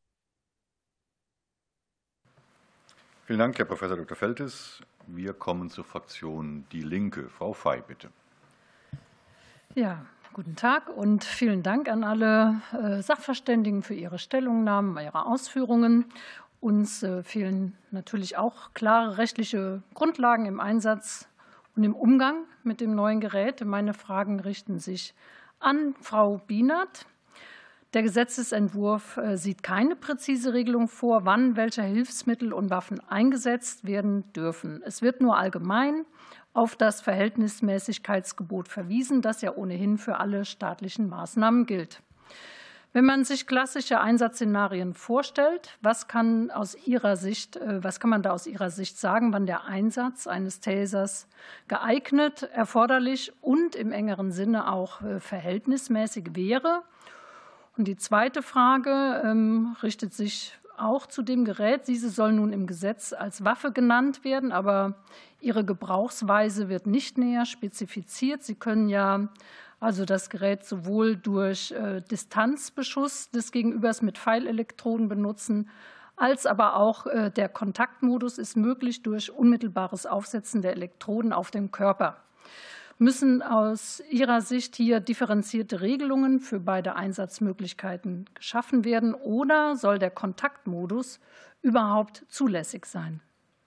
Vielen Dank, Herr Professor Doktor Feltes. Wir kommen zur Fraktion Die Linke. Frau Fey, bitte. Ja, guten Tag und vielen Dank an alle Sachverständigen für ihre Stellungnahmen, ihre Ausführungen. Uns fehlen natürlich auch klare rechtliche Grundlagen im Einsatz und im Umgang mit dem neuen Gerät. Meine Fragen richten sich an Frau Bienert. Der Gesetzesentwurf sieht keine präzise Regelung vor, wann welche Hilfsmittel und Waffen eingesetzt werden dürfen. Es wird nur allgemein auf das Verhältnismäßigkeitsgebot verwiesen, das ja ohnehin für alle staatlichen Maßnahmen gilt. Wenn man sich klassische Einsatzszenarien vorstellt, was kann aus Ihrer Sicht, was kann man da aus Ihrer Sicht sagen, wann der Einsatz eines Tasers geeignet, erforderlich und im engeren Sinne auch verhältnismäßig wäre? Und die zweite Frage ähm, richtet sich auch zu dem Gerät. Diese soll nun im Gesetz als Waffe genannt werden, aber ihre Gebrauchsweise wird nicht näher spezifiziert. Sie können ja also das Gerät sowohl durch äh, Distanzbeschuss des Gegenübers mit Pfeilelektroden benutzen, als aber auch äh, der Kontaktmodus ist möglich durch unmittelbares Aufsetzen der Elektroden auf dem Körper. Müssen aus Ihrer Sicht hier differenzierte Regelungen für beide Einsatzmöglichkeiten geschaffen werden oder soll der Kontaktmodus überhaupt zulässig sein?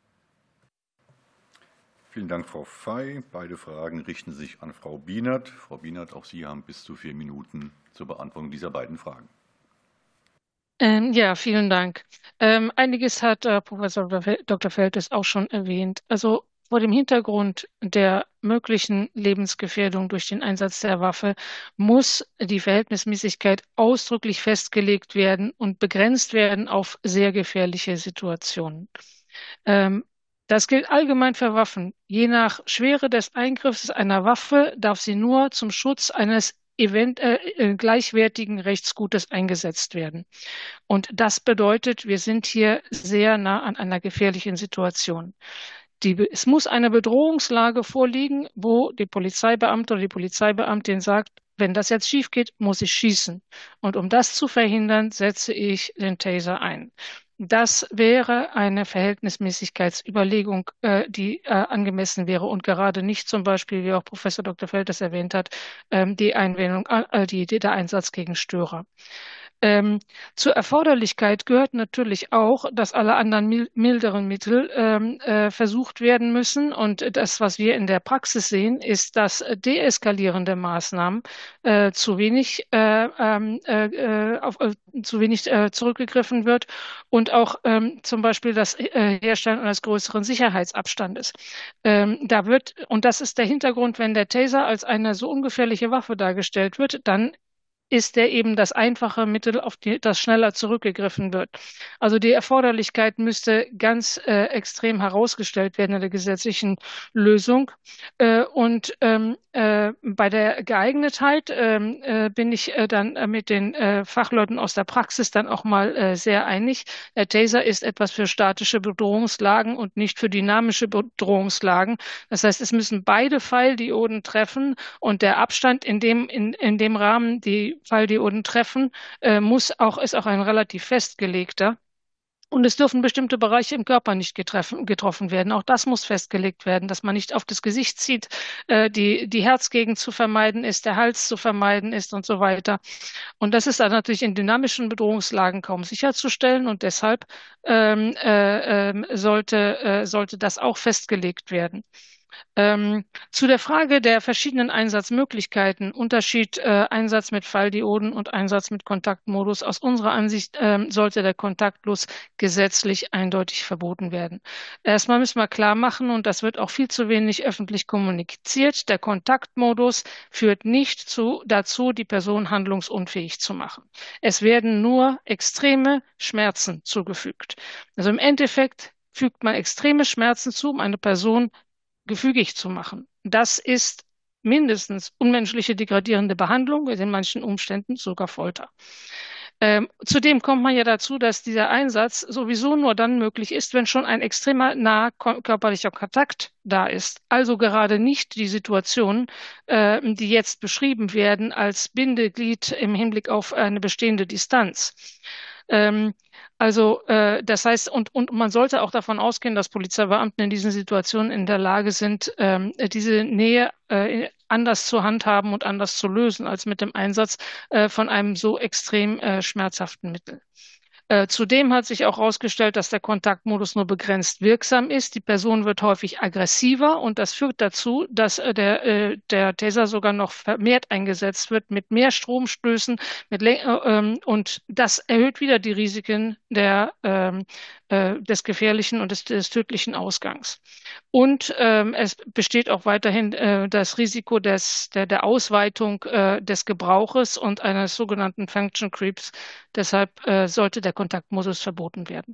Vielen Dank, Frau Fey. Beide Fragen richten sich an Frau Bienert. Frau Bienert, auch Sie haben bis zu vier Minuten zur Beantwortung dieser beiden Fragen. Ähm, ja, vielen Dank. Ähm, einiges hat äh, Professor Doktor Feltes auch schon erwähnt. Also vor dem Hintergrund der möglichen Lebensgefährdung durch den Einsatz der Waffe muss die Verhältnismäßigkeit ausdrücklich festgelegt werden und begrenzt werden auf sehr gefährliche Situationen. Das gilt allgemein für Waffen. Je nach Schwere des Eingriffs einer Waffe darf sie nur zum Schutz eines eventuell gleichwertigen Rechtsgutes eingesetzt werden. Und das bedeutet, wir sind hier sehr nah an einer gefährlichen Situation. Die, es muss eine Bedrohungslage vorliegen, wo die Polizeibeamte oder die Polizeibeamtin sagt, wenn das jetzt schief geht, muss ich schießen. Und um das zu verhindern, setze ich den Taser ein. Das wäre eine Verhältnismäßigkeitsüberlegung, die angemessen wäre und gerade nicht zum Beispiel, wie auch Professor Doktor Feltes erwähnt hat, die Einwendung, die, der Einsatz gegen Störer. Ähm, zur Erforderlichkeit gehört natürlich auch, dass alle anderen milderen Mittel ähm, äh, versucht werden müssen. Und das, was wir in der Praxis sehen, ist, dass deeskalierende Maßnahmen äh, zu wenig, äh, äh, auf, äh, zu wenig äh, zurückgegriffen wird und auch ähm, zum Beispiel das äh, Herstellen eines größeren Sicherheitsabstandes. Ähm, da wird, und das ist der Hintergrund, wenn der Taser als eine so ungefährliche Waffe dargestellt wird, dann ist der eben das einfache Mittel, auf die, das schneller zurückgegriffen wird. Also die Erforderlichkeit müsste ganz äh, extrem herausgestellt werden in der gesetzlichen Lösung. Äh, und ähm, äh, bei der Geeignetheit ähm, äh, bin ich äh, dann äh, mit den äh, Fachleuten aus der Praxis dann auch mal äh, sehr einig. Der Taser ist etwas für statische Bedrohungslagen und nicht für dynamische Bedrohungslagen. Das heißt, es müssen beide Pfeildioden treffen und der Abstand, in dem, in, in dem Rahmen die Pfeildioden treffen, äh, muss auch, ist auch ein relativ festgelegter. Und es dürfen bestimmte Bereiche im Körper nicht getreffen, getroffen werden. Auch das muss festgelegt werden, dass man nicht auf das Gesicht zieht, äh, die, die Herzgegend zu vermeiden ist, der Hals zu vermeiden ist und so weiter. Und das ist dann natürlich in dynamischen Bedrohungslagen kaum sicherzustellen und deshalb ähm, äh, äh, sollte, äh, sollte das auch festgelegt werden. Ähm, zu der Frage der verschiedenen Einsatzmöglichkeiten, Unterschied äh, Einsatz mit Pfeildioden und Einsatz mit Kontaktmodus. Aus unserer Ansicht ähm, sollte der kontaktlos gesetzlich eindeutig verboten werden. Erstmal müssen wir klar machen, und das wird auch viel zu wenig öffentlich kommuniziert, der Kontaktmodus führt nicht zu, dazu, die Person handlungsunfähig zu machen. Es werden nur extreme Schmerzen zugefügt. Also im Endeffekt fügt man extreme Schmerzen zu, um eine Person gefügig zu machen. Das ist mindestens unmenschliche, degradierende Behandlung, in manchen Umständen sogar Folter. Ähm, zudem kommt man ja dazu, dass dieser Einsatz sowieso nur dann möglich ist, wenn schon ein extremer naher körperlicher Kontakt da ist. Also gerade nicht die Situationen, äh, die jetzt beschrieben werden, als Bindeglied im Hinblick auf eine bestehende Distanz. Ähm, Also äh, das heißt, und, und man sollte auch davon ausgehen, dass Polizeibeamten in diesen Situationen in der Lage sind, ähm, diese Nähe äh, anders zu handhaben und anders zu lösen als mit dem Einsatz äh, von einem so extrem äh, schmerzhaften Mittel. Äh, zudem hat sich auch herausgestellt, dass der Kontaktmodus nur begrenzt wirksam ist. Die Person wird häufig aggressiver und das führt dazu, dass äh, der, äh, der Taser sogar noch vermehrt eingesetzt wird mit mehr Stromstößen mit, äh, ähm, und das erhöht wieder die Risiken der, ähm, äh, des gefährlichen und des, des tödlichen Ausgangs. Und ähm, es besteht auch weiterhin äh, das Risiko des, der, der Ausweitung äh, des Gebrauches und eines sogenannten Function Creeps. Deshalb äh, sollte der Kontaktmodus verboten werden.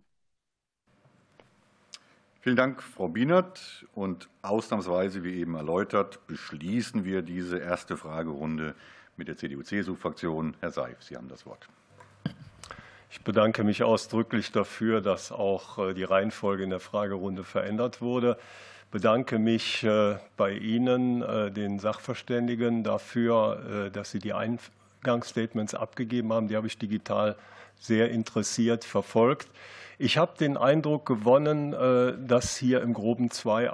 Vielen Dank, Frau Bienert. Und ausnahmsweise, wie eben erläutert, beschließen wir diese erste Fragerunde mit der C D U-C S U-Fraktion. Herr Seif, Sie haben das Wort. Ich bedanke mich ausdrücklich dafür, dass auch die Reihenfolge in der Fragerunde verändert wurde. Ich bedanke mich bei Ihnen, den Sachverständigen, dafür, dass Sie die Eingangsstatements abgegeben haben. Die habe ich digital sehr interessiert verfolgt. Ich habe den Eindruck gewonnen, dass hier im Groben zwei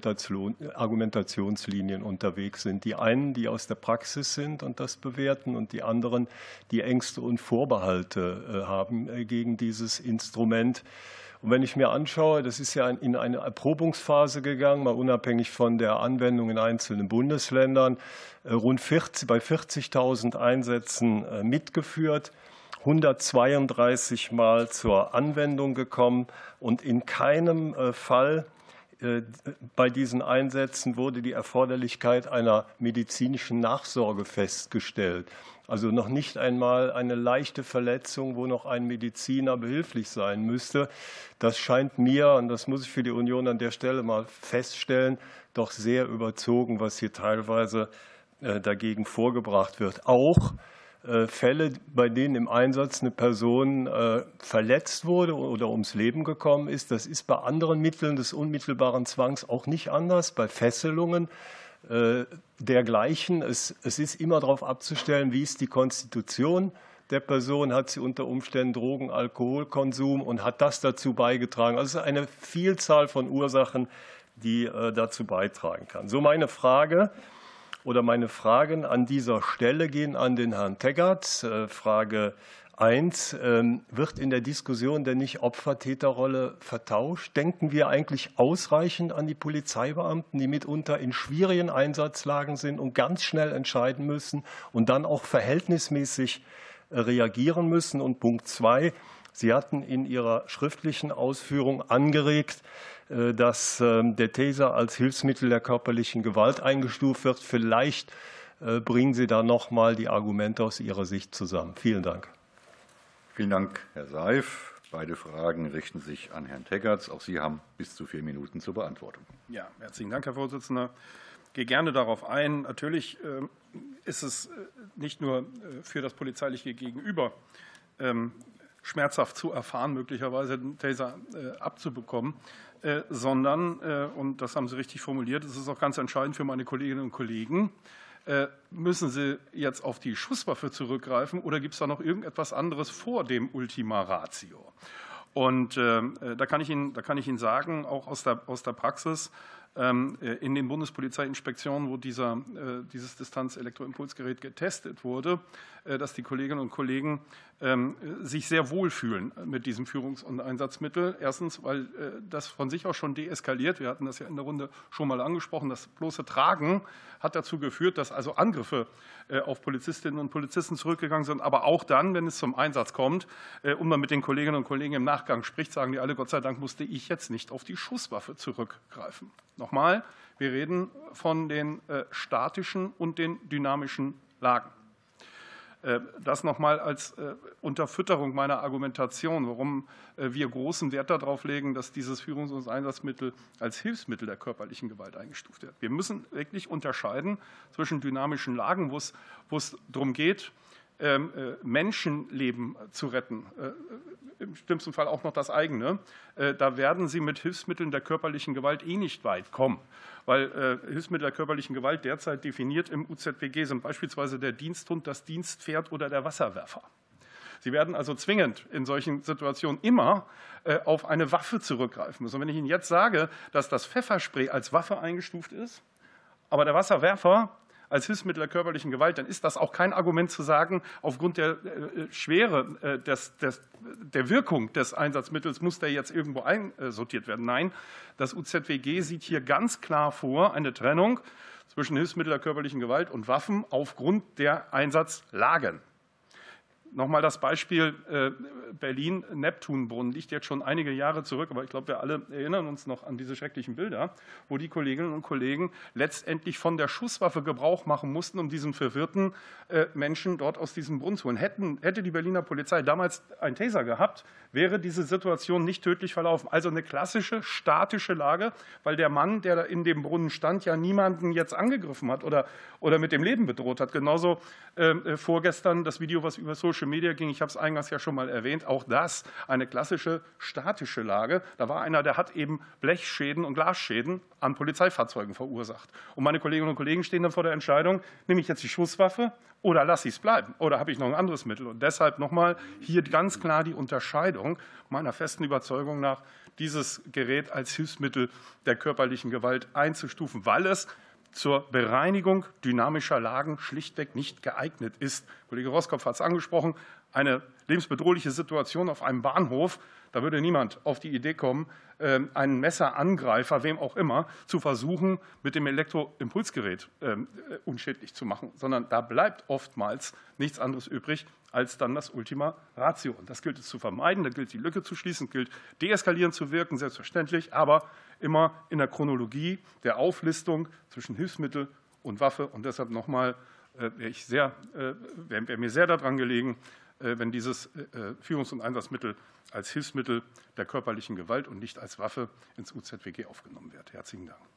Argumentationslinien unterwegs sind. Die einen, die aus der Praxis sind und das bewerten, und die anderen, die Ängste und Vorbehalte haben gegen dieses Instrument. Und wenn ich mir anschaue, das ist ja in eine Erprobungsphase gegangen, mal unabhängig von der Anwendung in einzelnen Bundesländern, rund vierzig, bei vierzigtausend Einsätzen mitgeführt, hundertzweiunddreißig Mal zur Anwendung gekommen, und in keinem Fall bei diesen Einsätzen wurde die Erforderlichkeit einer medizinischen Nachsorge festgestellt. Also noch nicht einmal eine leichte Verletzung, wo noch ein Mediziner behilflich sein müsste. Das scheint mir, und das muss ich für die Union an der Stelle mal feststellen, doch sehr überzogen, was hier teilweise dagegen vorgebracht wird. Auch Fälle, bei denen im Einsatz eine Person verletzt wurde oder ums Leben gekommen ist. Das ist bei anderen Mitteln des unmittelbaren Zwangs auch nicht anders, bei Fesselungen dergleichen. Es, es ist immer darauf abzustellen, wie ist die Konstitution der Person, hat sie unter Umständen Drogen-, Alkoholkonsum und hat das dazu beigetragen. Also es ist eine Vielzahl von Ursachen, die dazu beitragen kann. So meine Frage. Oder meine Fragen an dieser Stelle gehen an den Herrn Teggart. Frage eins. Wird in der Diskussion denn nicht Opfer-Täter-Rolle vertauscht? Denken wir eigentlich ausreichend an die Polizeibeamten, die mitunter in schwierigen Einsatzlagen sind und ganz schnell entscheiden müssen und dann auch verhältnismäßig reagieren müssen? Und Punkt zwei. Sie hatten in Ihrer schriftlichen Ausführung angeregt, dass der Taser als Hilfsmittel der körperlichen Gewalt eingestuft wird. Vielleicht bringen Sie da noch mal die Argumente aus Ihrer Sicht zusammen. Vielen Dank. Vielen Dank, Herr Seif. Beide Fragen richten sich an Herrn Teggerts. Auch Sie haben bis zu vier Minuten zur Beantwortung. Ja, herzlichen Dank, Herr Vorsitzender. Ich gehe gerne darauf ein. Natürlich ist es nicht nur für das polizeiliche Gegenüber schmerzhaft zu erfahren, möglicherweise den Taser abzubekommen, sondern, und das haben Sie richtig formuliert, es ist auch ganz entscheidend für meine Kolleginnen und Kollegen, müssen Sie jetzt auf die Schusswaffe zurückgreifen oder gibt es da noch irgendetwas anderes vor dem Ultima Ratio? Und äh, da, kann ich Ihnen, da kann ich Ihnen sagen, auch aus der, aus der Praxis, ähm, in den Bundespolizeiinspektionen, wo dieser, äh, dieses Distanz-Elektroimpulsgerät getestet wurde, äh, dass die Kolleginnen und Kollegen ähm, sich sehr wohlfühlen mit diesem Führungs- und Einsatzmittel. Erstens, weil äh, das von sich aus schon deeskaliert. Wir hatten das ja in der Runde schon mal angesprochen. Das bloße Tragen hat dazu geführt, dass also Angriffe äh, auf Polizistinnen und Polizisten zurückgegangen sind. Aber auch dann, wenn es zum Einsatz kommt, äh, und man mit den Kolleginnen und Kollegen im Nachgang spricht, sagen die alle, Gott sei Dank musste ich jetzt nicht auf die Schusswaffe zurückgreifen. Nochmal, wir reden von den äh, statischen und den dynamischen Lagen. Äh, das nochmal als äh, Unterfütterung meiner Argumentation, warum äh, wir großen Wert darauf legen, dass dieses Führungs- und Einsatzmittel als Hilfsmittel der körperlichen Gewalt eingestuft wird. Wir müssen wirklich unterscheiden zwischen dynamischen Lagen, wo es, wo es darum geht, Menschenleben zu retten, im schlimmsten Fall auch noch das eigene, da werden Sie mit Hilfsmitteln der körperlichen Gewalt eh nicht weit kommen. Weil Hilfsmittel der körperlichen Gewalt derzeit definiert im U Z W G sind beispielsweise der Diensthund, das Dienstpferd oder der Wasserwerfer. Sie werden also zwingend in solchen Situationen immer auf eine Waffe zurückgreifen müssen. Und wenn ich Ihnen jetzt sage, dass das Pfefferspray als Waffe eingestuft ist, aber der Wasserwerfer als Hilfsmittel der körperlichen Gewalt, dann ist das auch kein Argument zu sagen, aufgrund der Schwere des, des, der Wirkung des Einsatzmittels muss der jetzt irgendwo einsortiert werden. Nein, das U Z W G sieht hier ganz klar vor eine Trennung zwischen Hilfsmittel der körperlichen Gewalt und Waffen aufgrund der Einsatzlagen. Nochmal das Beispiel Berlin-Neptunbrunnen liegt jetzt schon einige Jahre zurück, aber ich glaube, wir alle erinnern uns noch an diese schrecklichen Bilder, wo die Kolleginnen und Kollegen letztendlich von der Schusswaffe Gebrauch machen mussten, um diesen verwirrten Menschen dort aus diesem Brunnen zu holen. Hätten, hätte die Berliner Polizei damals einen Taser gehabt, wäre diese Situation nicht tödlich verlaufen. Also eine klassische statische Lage, weil der Mann, der da in dem Brunnen stand, ja niemanden jetzt angegriffen hat oder, oder mit dem Leben bedroht hat. Genauso äh, vorgestern das Video, was über Social Media ging, ich habe es eingangs ja schon mal erwähnt, auch das eine klassische statische Lage. Da war einer, der hat eben Blechschäden und Glasschäden an Polizeifahrzeugen verursacht. Und meine Kolleginnen und Kollegen stehen dann vor der Entscheidung, nehme ich jetzt die Schusswaffe oder lasse ich es bleiben? Oder habe ich noch ein anderes Mittel? Und deshalb nochmal hier ganz klar die Unterscheidung meiner festen Überzeugung nach, dieses Gerät als Hilfsmittel der körperlichen Gewalt einzustufen, weil es zur Bereinigung dynamischer Lagen schlichtweg nicht geeignet ist. Kollege Roskopf hat es angesprochen, eine lebensbedrohliche Situation auf einem Bahnhof, da würde niemand auf die Idee kommen, einen Messerangreifer, wem auch immer, zu versuchen, mit dem Elektroimpulsgerät unschädlich zu machen, sondern da bleibt oftmals nichts anderes übrig als dann das Ultima Ratio. Und das gilt es zu vermeiden, da gilt die Lücke zu schließen, gilt deeskalierend zu wirken, selbstverständlich, aber immer in der Chronologie der Auflistung zwischen Hilfsmittel und Waffe. Und deshalb nochmal, wäre ich sehr, wäre mir sehr daran gelegen, wenn dieses Führungs- und Einsatzmittel als Hilfsmittel der körperlichen Gewalt und nicht als Waffe ins U Z W G aufgenommen wird. Herzlichen Dank.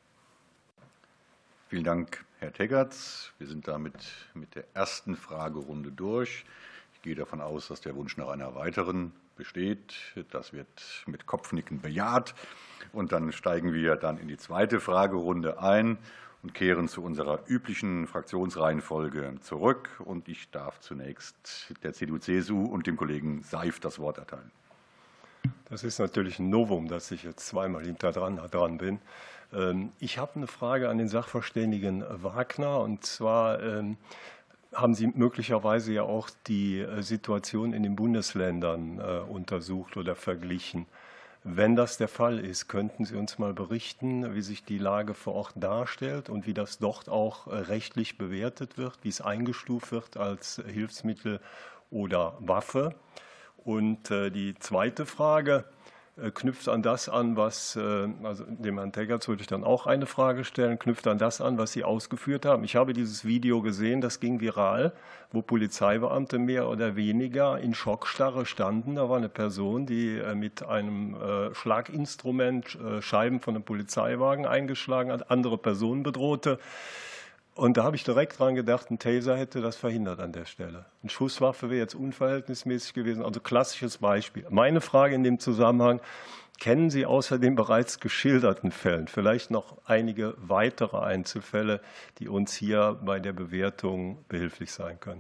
Vielen Dank, Herr Teggerts. Wir sind damit mit der ersten Fragerunde durch. Ich gehe davon aus, dass der Wunsch nach einer weiteren besteht. Das wird mit Kopfnicken bejaht. Und dann steigen wir dann in die zweite Fragerunde ein und kehren zu unserer üblichen Fraktionsreihenfolge zurück. Und ich darf zunächst der C D U C S U und dem Kollegen Seif das Wort erteilen. Das ist natürlich ein Novum, dass ich jetzt zweimal hinter dran, dran bin. Ich habe eine Frage an den Sachverständigen Wagner. Und zwar haben Sie möglicherweise ja auch die Situation in den Bundesländern untersucht oder verglichen. Wenn das der Fall ist, könnten Sie uns mal berichten, wie sich die Lage vor Ort darstellt und wie das dort auch rechtlich bewertet wird, wie es eingestuft wird als Hilfsmittel oder Waffe? Und die zweite Frage knüpft an das an, was, also dem Herrn Teggerts würde ich dann auch eine Frage stellen, knüpft an das an, was Sie ausgeführt haben. Ich habe dieses Video gesehen, das ging viral, wo Polizeibeamte mehr oder weniger in Schockstarre standen. Da war eine Person, die mit einem Schlaginstrument Scheiben von einem Polizeiwagen eingeschlagen hat, andere Personen bedrohte. Und da habe ich direkt dran gedacht, ein Taser hätte das verhindert an der Stelle. Eine Schusswaffe wäre jetzt unverhältnismäßig gewesen. Also klassisches Beispiel. Meine Frage in dem Zusammenhang, kennen Sie außer den bereits geschilderten Fällen vielleicht noch einige weitere Einzelfälle, die uns hier bei der Bewertung behilflich sein können?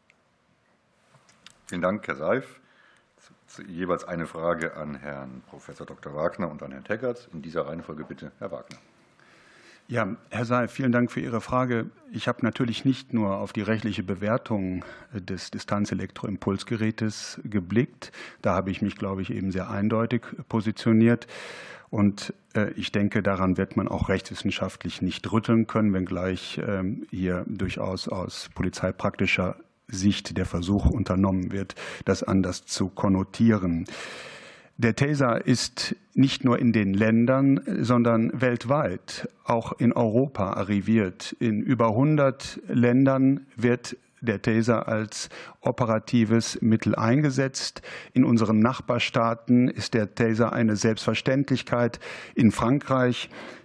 Vielen Dank, Herr Seif. Jeweils eine Frage an Herrn Professor Doktor Wagner und an Herrn Teggerts. In dieser Reihenfolge bitte, Herr Wagner. Ja, Herr Seif, vielen Dank für Ihre Frage. Ich habe natürlich nicht nur auf die rechtliche Bewertung des Distanzelektroimpulsgerätes geblickt. Da habe ich mich, glaube ich, eben sehr eindeutig positioniert. Und ich denke, daran wird man auch rechtswissenschaftlich nicht rütteln können, wenngleich hier durchaus aus polizeipraktischer Sicht der Versuch unternommen wird, das anders zu konnotieren. Der Taser ist nicht nur in den Ländern, sondern weltweit, auch in Europa arriviert. In über hundert Ländern wird der Taser als operatives Mittel eingesetzt. In unseren Nachbarstaaten ist der Taser eine Selbstverständlichkeit. In Frankreich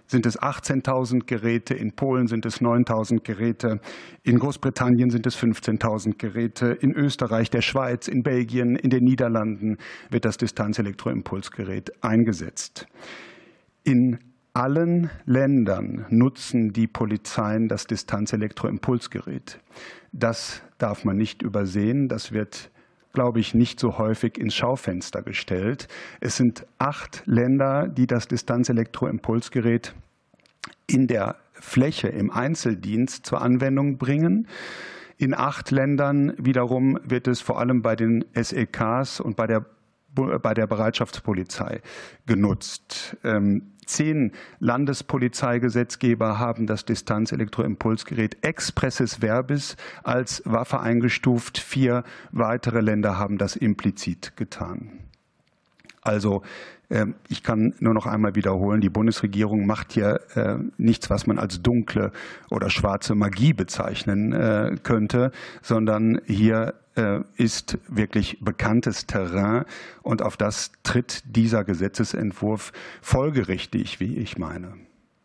sind es achtzehntausend Geräte, in Polen sind es neuntausend Geräte, in Großbritannien sind es fünfzehntausend Geräte, in Österreich, der Schweiz, in Belgien, in den Niederlanden wird das Distanzelektroimpulsgerät eingesetzt. In allen Ländern nutzen die Polizeien das Distanzelektroimpulsgerät. Das darf man nicht übersehen. Das wird, glaube ich, nicht so häufig ins Schaufenster gestellt. Es sind acht Länder, die das Distanzelektroimpulsgerät in der Fläche im Einzeldienst zur Anwendung bringen. In acht Ländern wiederum wird es vor allem bei den S E Ks und bei der, bei der Bereitschaftspolizei genutzt. Zehn Landespolizeigesetzgeber haben das Distanzelektroimpulsgerät expressis verbis als Waffe eingestuft. Vier weitere Länder haben das implizit getan. Also ich kann nur noch einmal wiederholen, die Bundesregierung macht hier nichts, was man als dunkle oder schwarze Magie bezeichnen könnte, sondern hier ist wirklich bekanntes Terrain und auf das tritt dieser Gesetzesentwurf folgerichtig, wie ich meine.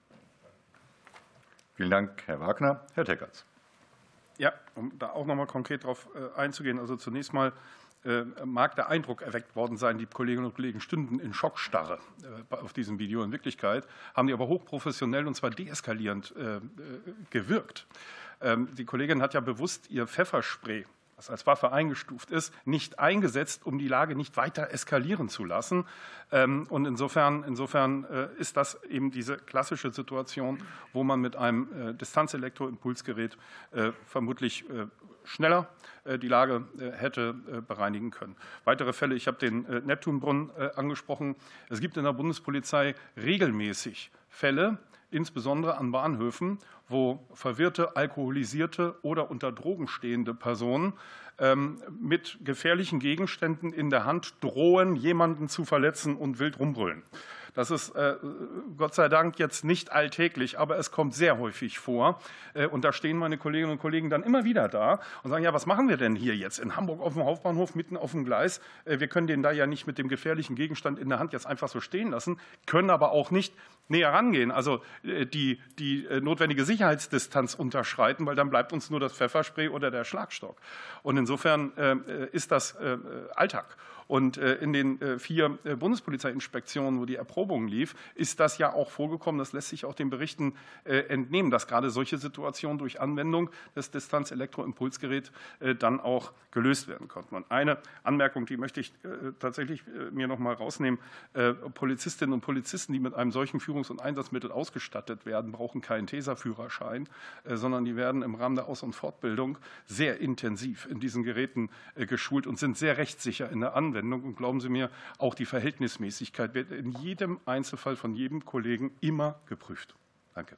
Vielen Dank, Herr Wagner. Herr Teckerts. Ja, um da auch noch mal konkret darauf einzugehen. Also zunächst mal mag der Eindruck erweckt worden sein, die Kolleginnen und Kollegen stünden in Schockstarre auf diesem Video. In Wirklichkeit haben die aber hochprofessionell und zwar deeskalierend gewirkt. Die Kollegin hat ja bewusst ihr Pfefferspray, das als Waffe eingestuft ist, nicht eingesetzt, um die Lage nicht weiter eskalieren zu lassen. Und insofern, insofern ist das eben diese klassische Situation, wo man mit einem Distanzelektroimpulsgerät vermutlich schneller die Lage hätte bereinigen können. Weitere Fälle, ich habe den Neptunbrunnen angesprochen. Es gibt in der Bundespolizei regelmäßig Fälle, insbesondere an Bahnhöfen, wo verwirrte, alkoholisierte oder unter Drogen stehende Personen mit gefährlichen Gegenständen in der Hand drohen, jemanden zu verletzen und wild rumbrüllen. Das ist äh, Gott sei Dank jetzt nicht alltäglich, aber es kommt sehr häufig vor. Äh, und da stehen meine Kolleginnen und Kollegen dann immer wieder da und sagen, ja, was machen wir denn hier jetzt in Hamburg auf dem Hauptbahnhof mitten auf dem Gleis? Äh, wir können den da ja nicht mit dem gefährlichen Gegenstand in der Hand jetzt einfach so stehen lassen, können aber auch nicht näher rangehen, also äh, die, die äh, notwendige Sicherheitsdistanz unterschreiten, weil dann bleibt uns nur das Pfefferspray oder der Schlagstock. Und insofern äh, ist das äh, Alltag. Und in den vier Bundespolizeiinspektionen, wo die Erprobung lief, ist das ja auch vorgekommen. Das lässt sich auch den Berichten entnehmen, dass gerade solche Situationen durch Anwendung des Distanzelektroimpulsgeräts dann auch gelöst werden konnten. Und eine Anmerkung, die möchte ich tatsächlich mir noch mal rausnehmen. Polizistinnen und Polizisten, die mit einem solchen Führungs- und Einsatzmittel ausgestattet werden, brauchen keinen Taser-Führerschein, sondern die werden im Rahmen der Aus- und Fortbildung sehr intensiv in diesen Geräten geschult und sind sehr rechtssicher in der Anwendung. Und glauben Sie mir, auch die Verhältnismäßigkeit wird in jedem Einzelfall von jedem Kollegen immer geprüft. Danke.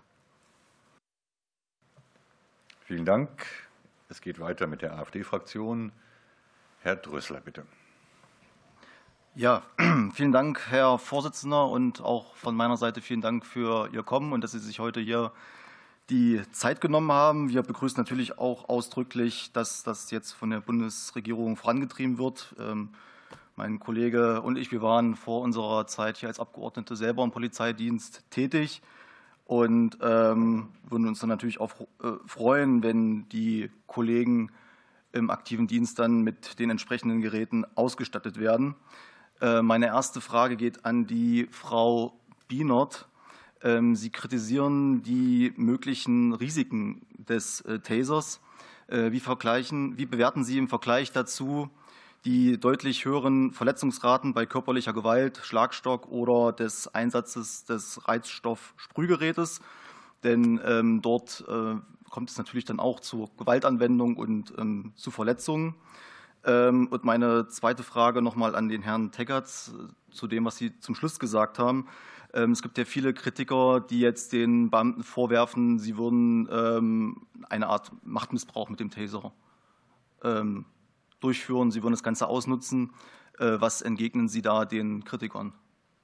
Vielen Dank. Es geht weiter mit der AfD-Fraktion. Herr Drößler, bitte. Ja, vielen Dank, Herr Vorsitzender, und auch von meiner Seite vielen Dank für Ihr Kommen und dass Sie sich heute hier die Zeit genommen haben. Wir begrüßen natürlich auch ausdrücklich, dass das jetzt von der Bundesregierung vorangetrieben wird. Mein Kollege und ich, wir waren vor unserer Zeit hier als Abgeordnete selber im Polizeidienst tätig und ähm, würden uns dann natürlich auch freuen, wenn die Kollegen im aktiven Dienst dann mit den entsprechenden Geräten ausgestattet werden. Äh, meine erste Frage geht an die Frau Bienert. Ähm, Sie kritisieren die möglichen Risiken des äh, Tasers. Äh, wie, vergleichen, wie bewerten Sie im Vergleich dazu die deutlich höheren Verletzungsraten bei körperlicher Gewalt, Schlagstock oder des Einsatzes des Reizstoffsprühgerätes? Denn ähm, dort äh, kommt es natürlich dann auch zur Gewaltanwendung und ähm, zu Verletzungen. Ähm, und meine zweite Frage nochmal an den Herrn Teckerts äh, zu dem, was Sie zum Schluss gesagt haben. Ähm, es gibt ja viele Kritiker, die jetzt den Beamten vorwerfen, sie würden ähm, eine Art Machtmissbrauch mit dem Taser ähm, durchführen. Sie würden das Ganze ausnutzen. Was entgegnen Sie da den Kritikern?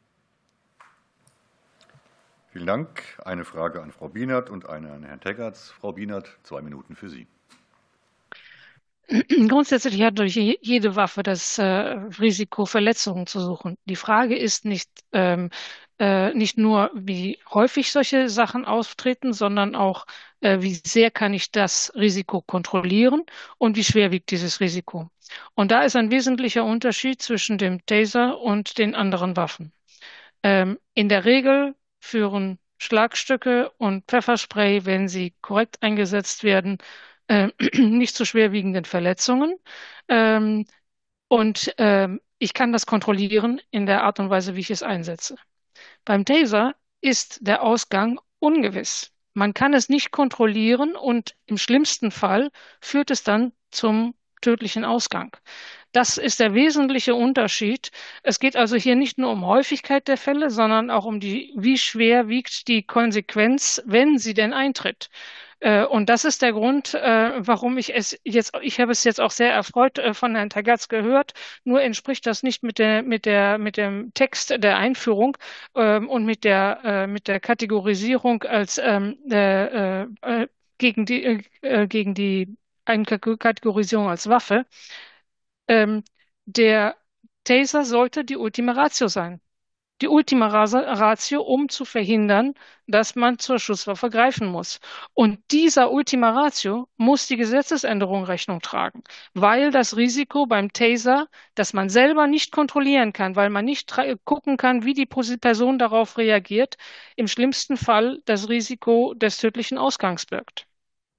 Vielen Dank. Eine Frage an Frau Bienert und eine an Herrn Teckerts. Frau Bienert, zwei Minuten für Sie. Grundsätzlich hat durch jede Waffe das Risiko, Verletzungen zu suchen. Die Frage ist nicht, äh, nicht nur, wie häufig solche Sachen auftreten, sondern auch, äh, wie sehr kann ich das Risiko kontrollieren und wie schwer wiegt dieses Risiko. Und da ist ein wesentlicher Unterschied zwischen dem Taser und den anderen Waffen. Ähm, in der Regel führen Schlagstöcke und Pfefferspray, wenn sie korrekt eingesetzt werden, äh, nicht zu schwerwiegenden Verletzungen. Ähm, und ähm, ich kann das kontrollieren in der Art und Weise, wie ich es einsetze. Beim Taser ist der Ausgang ungewiss. Man kann es nicht kontrollieren und im schlimmsten Fall führt es dann zum tödlichen Ausgang. Das ist der wesentliche Unterschied. Es geht also hier nicht nur um Häufigkeit der Fälle, sondern auch um die, wie schwer wiegt die Konsequenz, wenn sie denn eintritt. Und das ist der Grund, warum ich es jetzt, ich habe es jetzt auch sehr erfreut von Herrn Tagatz gehört, nur entspricht das nicht mit der, mit der, mit dem Text der Einführung und mit der, mit der Kategorisierung als ähm, äh, äh, gegen die, äh, gegen die Kategorisierung als Waffe. Ähm, der Taser sollte die Ultima Ratio sein. Die Ultima Ratio, um zu verhindern, dass man zur Schusswaffe greifen muss. Und dieser Ultima Ratio muss die Gesetzesänderung Rechnung tragen, weil das Risiko beim Taser, das man selber nicht kontrollieren kann, weil man nicht gucken kann, wie die Person darauf reagiert, im schlimmsten Fall das Risiko des tödlichen Ausgangs birgt.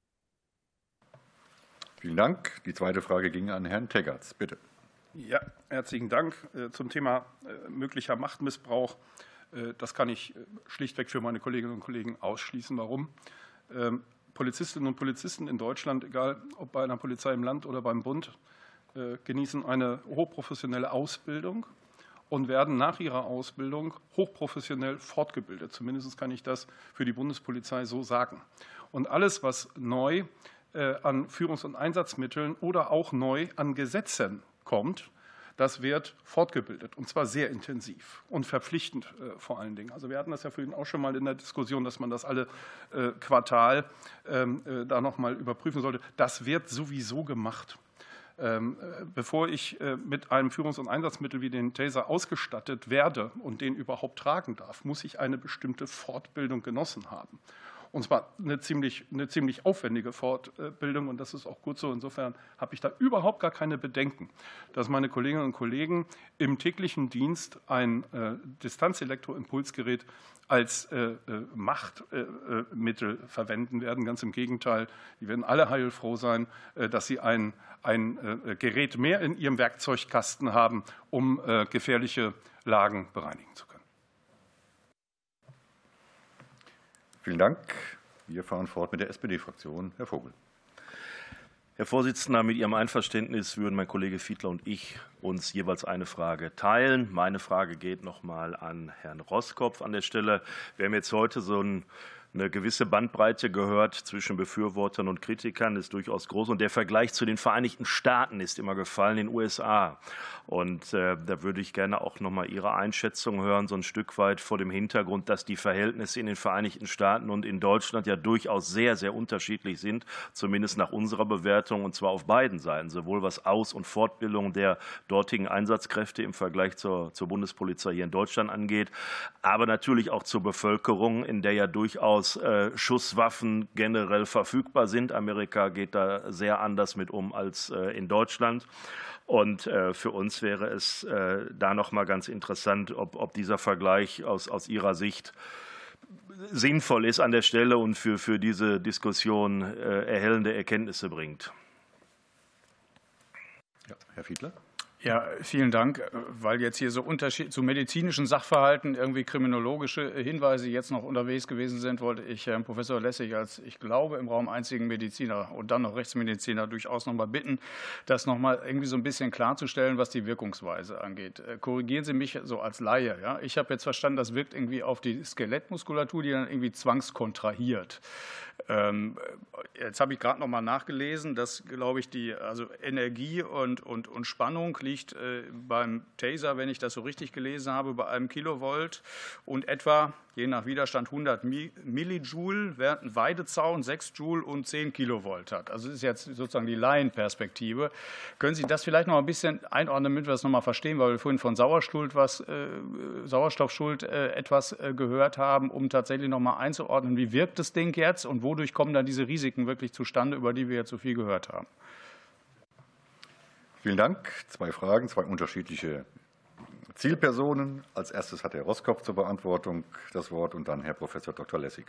Vielen Dank. Die zweite Frage ging an Herrn Tagatz. Bitte. Ja, herzlichen Dank. Zum Thema möglicher Machtmissbrauch. Das kann ich schlichtweg für meine Kolleginnen und Kollegen ausschließen. Warum? Polizistinnen und Polizisten in Deutschland, egal ob bei einer Polizei im Land oder beim Bund, genießen eine hochprofessionelle Ausbildung und werden nach ihrer Ausbildung hochprofessionell fortgebildet. Zumindest kann ich das für die Bundespolizei so sagen. Und alles, was neu an Führungs- und Einsatzmitteln oder auch neu an Gesetzen kommt, das wird fortgebildet, und zwar sehr intensiv und verpflichtend äh, vor allen Dingen. Also wir hatten das ja vorhin auch schon mal in der Diskussion, dass man das alle äh, Quartal ähm, äh, da noch mal überprüfen sollte. Das wird sowieso gemacht. Ähm, äh, bevor ich äh, mit einem Führungs- und Einsatzmittel wie den Taser ausgestattet werde und den überhaupt tragen darf, muss ich eine bestimmte Fortbildung genossen haben. Und zwar eine ziemlich, eine ziemlich aufwendige Fortbildung, und das ist auch gut so. Insofern habe ich da überhaupt gar keine Bedenken, dass meine Kolleginnen und Kollegen im täglichen Dienst ein äh, Distanzelektroimpulsgerät als äh, Machtmittel äh, verwenden werden. Ganz im Gegenteil, die werden alle heilfroh sein, äh, dass sie ein, ein äh, Gerät mehr in ihrem Werkzeugkasten haben, um äh, gefährliche Lagen bereinigen zu können. Vielen Dank. Wir fahren fort mit der S P D-Fraktion. Herr Vogel. Herr Vorsitzender, mit Ihrem Einverständnis würden mein Kollege Fiedler und ich uns jeweils eine Frage teilen. Meine Frage geht noch mal an Herrn Roskopf an der Stelle. Wir haben jetzt heute so ein Eine gewisse Bandbreite gehört zwischen Befürwortern und Kritikern, ist durchaus groß. Und der Vergleich zu den Vereinigten Staaten ist immer gefallen, den U S A. Und äh, da würde ich gerne auch noch mal Ihre Einschätzung hören, so ein Stück weit vor dem Hintergrund, dass die Verhältnisse in den Vereinigten Staaten und in Deutschland ja durchaus sehr, sehr unterschiedlich sind, zumindest nach unserer Bewertung, und zwar auf beiden Seiten, sowohl was Aus- und Fortbildung der dortigen Einsatzkräfte im Vergleich zur, zur Bundespolizei hier in Deutschland angeht, aber natürlich auch zur Bevölkerung, in der ja durchaus Schusswaffen generell verfügbar sind. Amerika geht da sehr anders mit um als in Deutschland. Und für uns wäre es da noch mal ganz interessant, ob, ob dieser Vergleich aus, aus Ihrer Sicht sinnvoll ist an der Stelle und für, für diese Diskussion erhellende Erkenntnisse bringt. Ja, Herr Fiedler. Ja, vielen Dank. Weil jetzt hier so Unterschied zu medizinischen Sachverhalten irgendwie kriminologische Hinweise jetzt noch unterwegs gewesen sind, wollte ich Herrn Professor Lessig als, ich glaube, im Raum einzigen Mediziner und dann noch Rechtsmediziner durchaus noch mal bitten, das noch mal irgendwie so ein bisschen klarzustellen, was die Wirkungsweise angeht. Korrigieren Sie mich so als Laie. Ja? Ich habe jetzt verstanden, das wirkt irgendwie auf die Skelettmuskulatur, die dann irgendwie zwangskontrahiert. Jetzt habe ich gerade noch mal nachgelesen, dass, glaube ich, die also Energie und, und, und Spannung liegt beim Taser, wenn ich das so richtig gelesen habe, bei einem Kilovolt und etwa, je nach Widerstand, hundert Millijoule, während ein Weidezaun sechs Joule und zehn Kilovolt hat. Also das ist jetzt sozusagen die Laienperspektive. Können Sie das vielleicht noch ein bisschen einordnen, damit wir das noch mal verstehen, weil wir vorhin von Sauerstoff was, äh, Sauerstoffschuld äh, etwas äh, gehört haben, um tatsächlich noch mal einzuordnen, wie wirkt das Ding jetzt und wodurch kommen dann diese Risiken wirklich zustande, über die wir jetzt so viel gehört haben? Vielen Dank. Zwei Fragen, zwei unterschiedliche Zielpersonen. Als erstes hat Herr Roskopf zur Beantwortung das Wort und dann Herr Professor Doktor Lessig.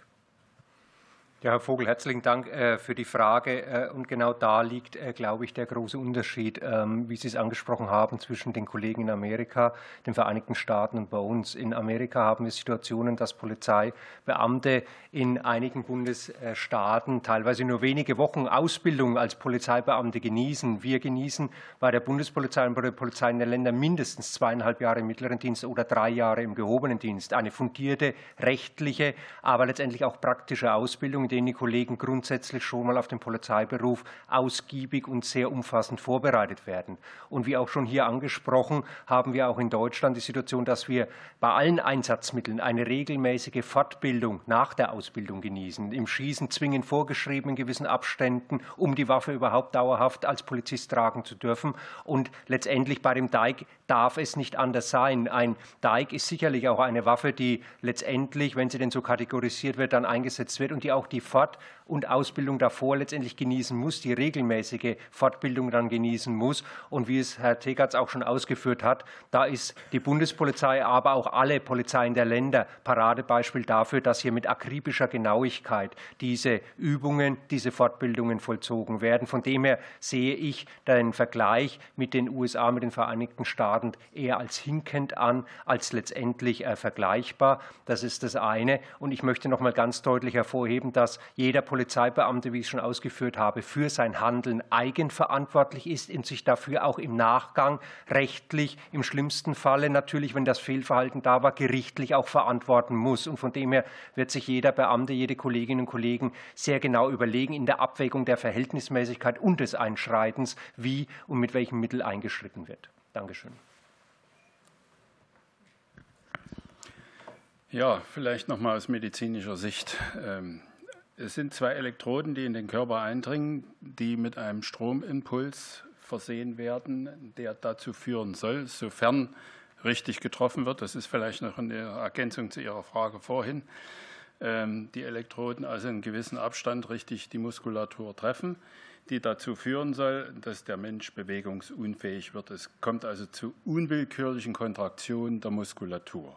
Ja, Herr Vogel, herzlichen Dank für die Frage. Und genau da liegt, glaube ich, der große Unterschied, wie Sie es angesprochen haben, zwischen den Kollegen in Amerika, den Vereinigten Staaten und bei uns. In Amerika haben wir Situationen, dass Polizeibeamte in einigen Bundesstaaten teilweise nur wenige Wochen Ausbildung als Polizeibeamte genießen. Wir genießen bei der Bundespolizei und bei der Polizei in den Ländern mindestens zweieinhalb Jahre im mittleren Dienst oder drei Jahre im gehobenen Dienst. Eine fundierte, rechtliche, aber letztendlich auch praktische Ausbildung, in denen die Kollegen grundsätzlich schon mal auf den Polizeiberuf ausgiebig und sehr umfassend vorbereitet werden. Und wie auch schon hier angesprochen, haben wir auch in Deutschland die Situation, dass wir bei allen Einsatzmitteln eine regelmäßige Fortbildung nach der Ausbildung genießen. Im Schießen zwingend vorgeschrieben in gewissen Abständen, um die Waffe überhaupt dauerhaft als Polizist tragen zu dürfen. Und letztendlich bei dem D E I G darf es nicht anders sein. Ein D E I G ist sicherlich auch eine Waffe, die letztendlich, wenn sie denn so kategorisiert wird, dann eingesetzt wird und die auch die Fort- und Ausbildung davor letztendlich genießen muss, die regelmäßige Fortbildung dann genießen muss. Und wie es Herr Tegatz auch schon ausgeführt hat, da ist die Bundespolizei, aber auch alle Polizeien der Länder Paradebeispiel dafür, dass hier mit akribischer Genauigkeit diese Übungen, diese Fortbildungen vollzogen werden. Von dem her sehe ich den Vergleich mit den U S A, mit den Vereinigten Staaten eher als hinkend an, als letztendlich äh, vergleichbar. Das ist das eine. Und ich möchte noch mal ganz deutlich hervorheben, dass jeder Polizeibeamte, wie ich schon ausgeführt habe, für sein Handeln eigenverantwortlich ist und sich dafür auch im Nachgang rechtlich, im schlimmsten Falle natürlich, wenn das Fehlverhalten da war, gerichtlich auch verantworten muss. Und von dem her wird sich jeder Beamte, jede Kolleginnen und Kollegen sehr genau überlegen in der Abwägung der Verhältnismäßigkeit und des Einschreitens, wie und mit welchem Mittel eingeschritten wird. Dankeschön. Ja, vielleicht noch mal aus medizinischer Sicht. Es sind zwei Elektroden, die in den Körper eindringen, die mit einem Stromimpuls versehen werden, der dazu führen soll, sofern richtig getroffen wird. Das ist vielleicht noch eine Ergänzung zu Ihrer Frage vorhin. Die Elektroden also in gewissem Abstand richtig die Muskulatur treffen, die dazu führen soll, dass der Mensch bewegungsunfähig wird. Es kommt also zu unwillkürlichen Kontraktionen der Muskulatur.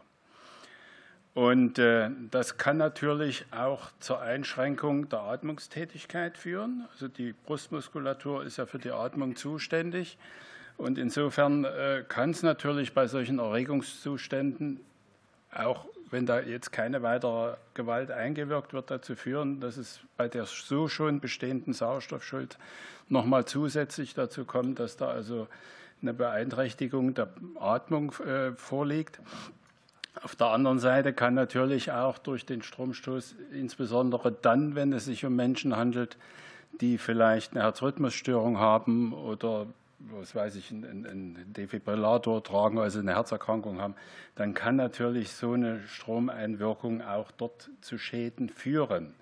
Und äh, das kann natürlich auch zur Einschränkung der Atmungstätigkeit führen. Also die Brustmuskulatur ist ja für die Atmung zuständig. Und insofern äh, kann es natürlich bei solchen Erregungszuständen, auch wenn da jetzt keine weitere Gewalt eingewirkt wird, dazu führen, dass es bei der so schon bestehenden Sauerstoffschuld noch mal zusätzlich dazu kommt, dass da also eine Beeinträchtigung der Atmung äh, vorliegt. Auf der anderen Seite kann natürlich auch durch den Stromstoß, insbesondere dann, wenn es sich um Menschen handelt, die vielleicht eine Herzrhythmusstörung haben oder, was weiß ich, einen Defibrillator tragen, also eine Herzerkrankung haben, dann kann natürlich so eine Stromeinwirkung auch dort zu Schäden führen.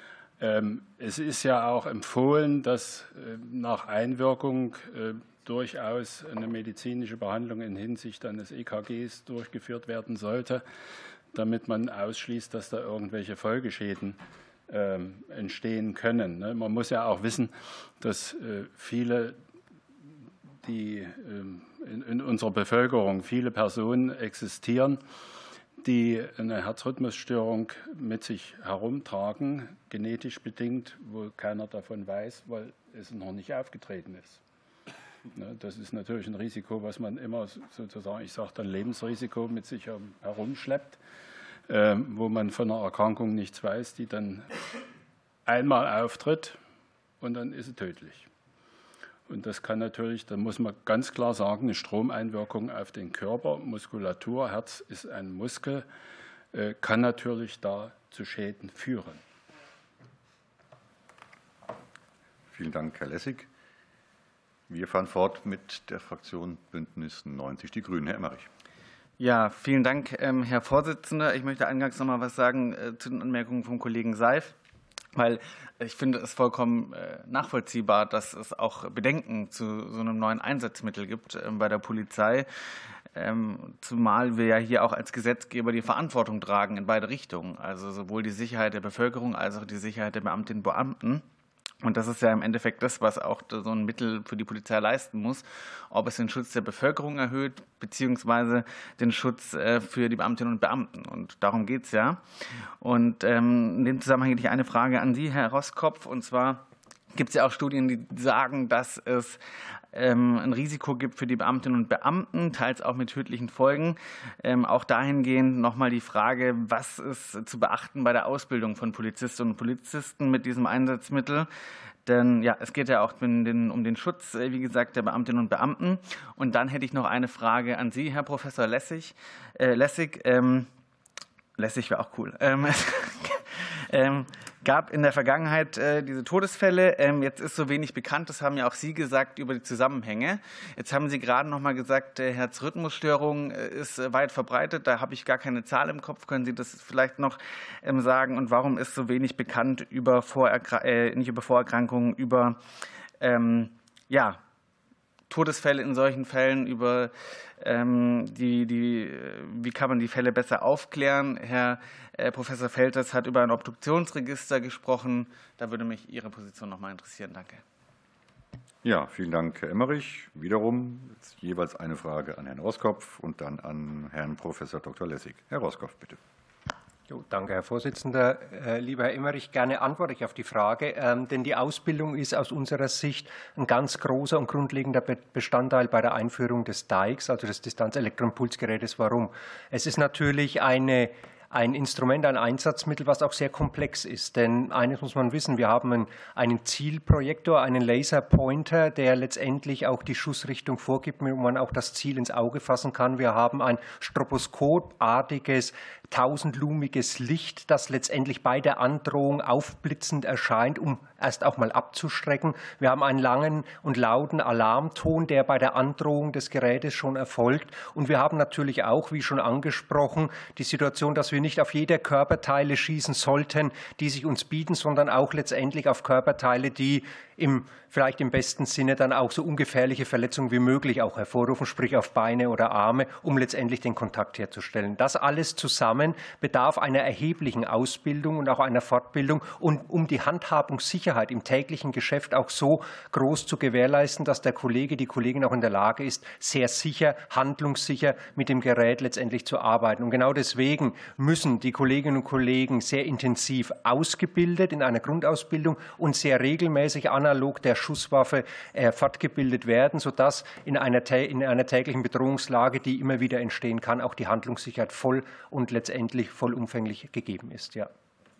Es ist ja auch empfohlen, dass nach Einwirkung durchaus eine medizinische Behandlung in Hinsicht eines E K Gs durchgeführt werden sollte, damit man ausschließt, dass da irgendwelche Folgeschäden äh, entstehen können. Ne? Man muss ja auch wissen, dass äh, viele, die äh, in, in unserer Bevölkerung, viele Personen existieren, die eine Herzrhythmusstörung mit sich herumtragen, genetisch bedingt, wo keiner davon weiß, weil es noch nicht aufgetreten ist. Das ist natürlich ein Risiko, was man immer sozusagen, ich sage dann Lebensrisiko, mit sich herumschleppt, wo man von einer Erkrankung nichts weiß, die dann einmal auftritt und dann ist sie tödlich. Und das kann natürlich, da muss man ganz klar sagen, eine Stromeinwirkung auf den Körper, Muskulatur, Herz ist ein Muskel, kann natürlich da zu Schäden führen. Vielen Dank, Herr Lessig. Wir fahren fort mit der Fraktion Bündnis neunzig Die Grünen. Herr Emmerich. Ja, vielen Dank, Herr Vorsitzender. Ich möchte eingangs noch mal was sagen zu den Anmerkungen vom Kollegen Seif, weil ich finde es vollkommen nachvollziehbar, dass es auch Bedenken zu so einem neuen Einsatzmittel gibt bei der Polizei, zumal wir ja hier auch als Gesetzgeber die Verantwortung tragen in beide Richtungen, also sowohl die Sicherheit der Bevölkerung als auch die Sicherheit der Beamtinnen und Beamten. Und das ist ja im Endeffekt das, was auch so ein Mittel für die Polizei leisten muss, ob es den Schutz der Bevölkerung erhöht, beziehungsweise den Schutz für die Beamtinnen und Beamten. Und darum geht es ja. Und in dem Zusammenhang hätte ich eine Frage an Sie, Herr Roskopf. Und zwar gibt es ja auch Studien, die sagen, dass es ein Risiko gibt für die Beamtinnen und Beamten, teils auch mit tödlichen Folgen. Auch dahingehend nochmal die Frage, was ist zu beachten bei der Ausbildung von Polizistinnen und Polizisten mit diesem Einsatzmittel? Denn ja, es geht ja auch um den Schutz, wie gesagt, der Beamtinnen und Beamten. Und dann hätte ich noch eine Frage an Sie, Herr Professor Lessig. Äh, Lessig, ähm, Lessig wäre auch cool. Ähm, ähm, gab in der Vergangenheit äh, diese Todesfälle. Ähm, jetzt ist so wenig bekannt, das haben ja auch Sie gesagt, über die Zusammenhänge. Jetzt haben Sie gerade noch mal gesagt, äh, Herzrhythmusstörung äh, ist äh, weit verbreitet. Da habe ich gar keine Zahl im Kopf. Können Sie das vielleicht noch ähm, sagen? Und warum ist so wenig bekannt über Vorerkra- äh, nicht über Vorerkrankungen, über ähm, ja, Todesfälle in solchen Fällen, über ähm, die, die, wie kann man die Fälle besser aufklären? Herr äh, Professor Feltes hat über ein Obduktionsregister gesprochen. Da würde mich Ihre Position noch mal interessieren. Danke. Ja, vielen Dank, Herr Emmerich. Wiederum jetzt jeweils eine Frage an Herrn Roskopf und dann an Herrn Professor Doktor Lessig. Herr Roskopf, bitte. Jo, danke, Herr Vorsitzender. Äh, lieber Herr Emmerich, gerne antworte ich auf die Frage, ähm, denn die Ausbildung ist aus unserer Sicht ein ganz großer und grundlegender Bestandteil bei der Einführung des D A I Cs, also des Distanzelektroimpulsgerätes. Warum? Es ist natürlich eine ein Instrument, ein Einsatzmittel, was auch sehr komplex ist. Denn eines muss man wissen, wir haben einen, einen Zielprojektor, einen Laserpointer, der letztendlich auch die Schussrichtung vorgibt, wo man auch das Ziel ins Auge fassen kann. Wir haben ein stroboskopartiges, tausendlumiges Licht, das letztendlich bei der Androhung aufblitzend erscheint, um erst auch mal abzuschrecken. Wir haben einen langen und lauten Alarmton, der bei der Androhung des Gerätes schon erfolgt. Und wir haben natürlich auch, wie schon angesprochen, die Situation, dass wir nicht auf jede Körperteile schießen sollten, die sich uns bieten, sondern auch letztendlich auf Körperteile, die im, vielleicht im besten Sinne dann auch so ungefährliche Verletzungen wie möglich auch hervorrufen, sprich auf Beine oder Arme, um letztendlich den Kontakt herzustellen. Das alles zusammen bedarf einer erheblichen Ausbildung und auch einer Fortbildung, und um die Handhabungssicherheit im täglichen Geschäft auch so groß zu gewährleisten, dass der Kollege, die Kollegin auch in der Lage ist, sehr sicher, handlungssicher mit dem Gerät letztendlich zu arbeiten. Und genau deswegen müssen die Kolleginnen und Kollegen sehr intensiv ausgebildet in einer Grundausbildung und sehr regelmäßig analog der Schusswaffe äh, fortgebildet werden, sodass in einer, in einer täglichen Bedrohungslage, die immer wieder entstehen kann, auch die Handlungssicherheit voll und letztendlich vollumfänglich gegeben ist. Ja.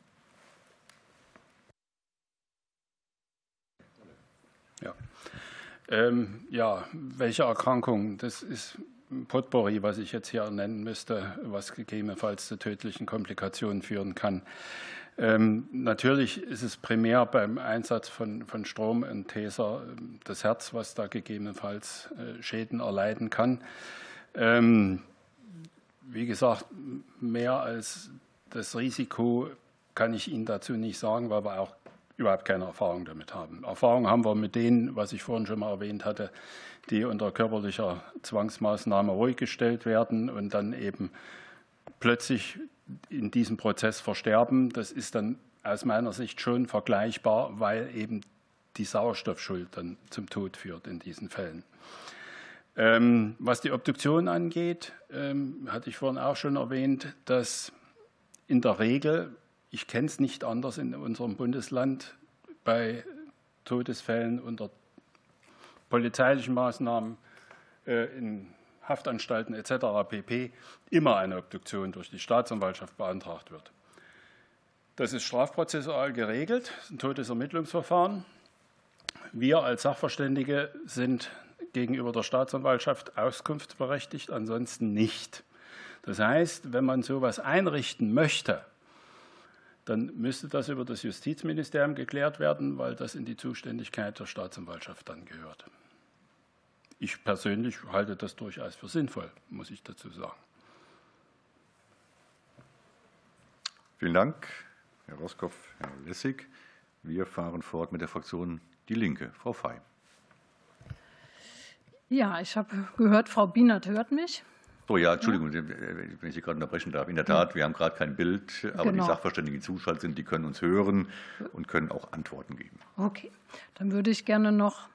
Ja. Ähm, ja, welche Erkrankungen? Das ist ein Potpourri, was ich jetzt hier nennen müsste, was gegebenenfalls zu tödlichen Komplikationen führen kann. Ähm, natürlich ist es primär beim Einsatz von, von Strom und Taser das Herz, was da gegebenenfalls äh, Schäden erleiden kann. Ähm, wie gesagt, mehr als das Risiko kann ich Ihnen dazu nicht sagen, weil wir auch überhaupt keine Erfahrung damit haben. Erfahrung haben wir mit denen, was ich vorhin schon mal erwähnt hatte, die unter körperlicher Zwangsmaßnahme ruhig gestellt werden und dann eben plötzlich in diesem Prozess versterben. Das ist dann aus meiner Sicht schon vergleichbar, weil eben die Sauerstoffschuld dann zum Tod führt in diesen Fällen. Ähm, was die Obduktion angeht, ähm, hatte ich vorhin auch schon erwähnt, dass in der Regel, ich kenne es nicht anders in unserem Bundesland, bei Todesfällen unter polizeilichen Maßnahmen äh, in Haftanstalten et cetera pp. Immer eine Obduktion durch die Staatsanwaltschaft beantragt wird. Das ist strafprozessual geregelt, das ist ein Todesermittlungsverfahren. Wir als Sachverständige sind gegenüber der Staatsanwaltschaft auskunftsberechtigt, ansonsten nicht. Das heißt, wenn man sowas einrichten möchte, dann müsste das über das Justizministerium geklärt werden, weil das in die Zuständigkeit der Staatsanwaltschaft dann gehört. Ich persönlich halte das durchaus für sinnvoll, muss ich dazu sagen. Vielen Dank, Herr Roskopf, Herr Lessig. Wir fahren fort mit der Fraktion Die Linke. Frau Fey. Ja, ich habe gehört, Frau Bienert hört mich. Oh ja, Entschuldigung, wenn ich Sie gerade unterbrechen darf. In der Tat, wir haben gerade kein Bild, aber genau. Die Sachverständigen, die zuschaltet sind, die können uns hören und können auch Antworten geben. Okay, dann würde ich gerne noch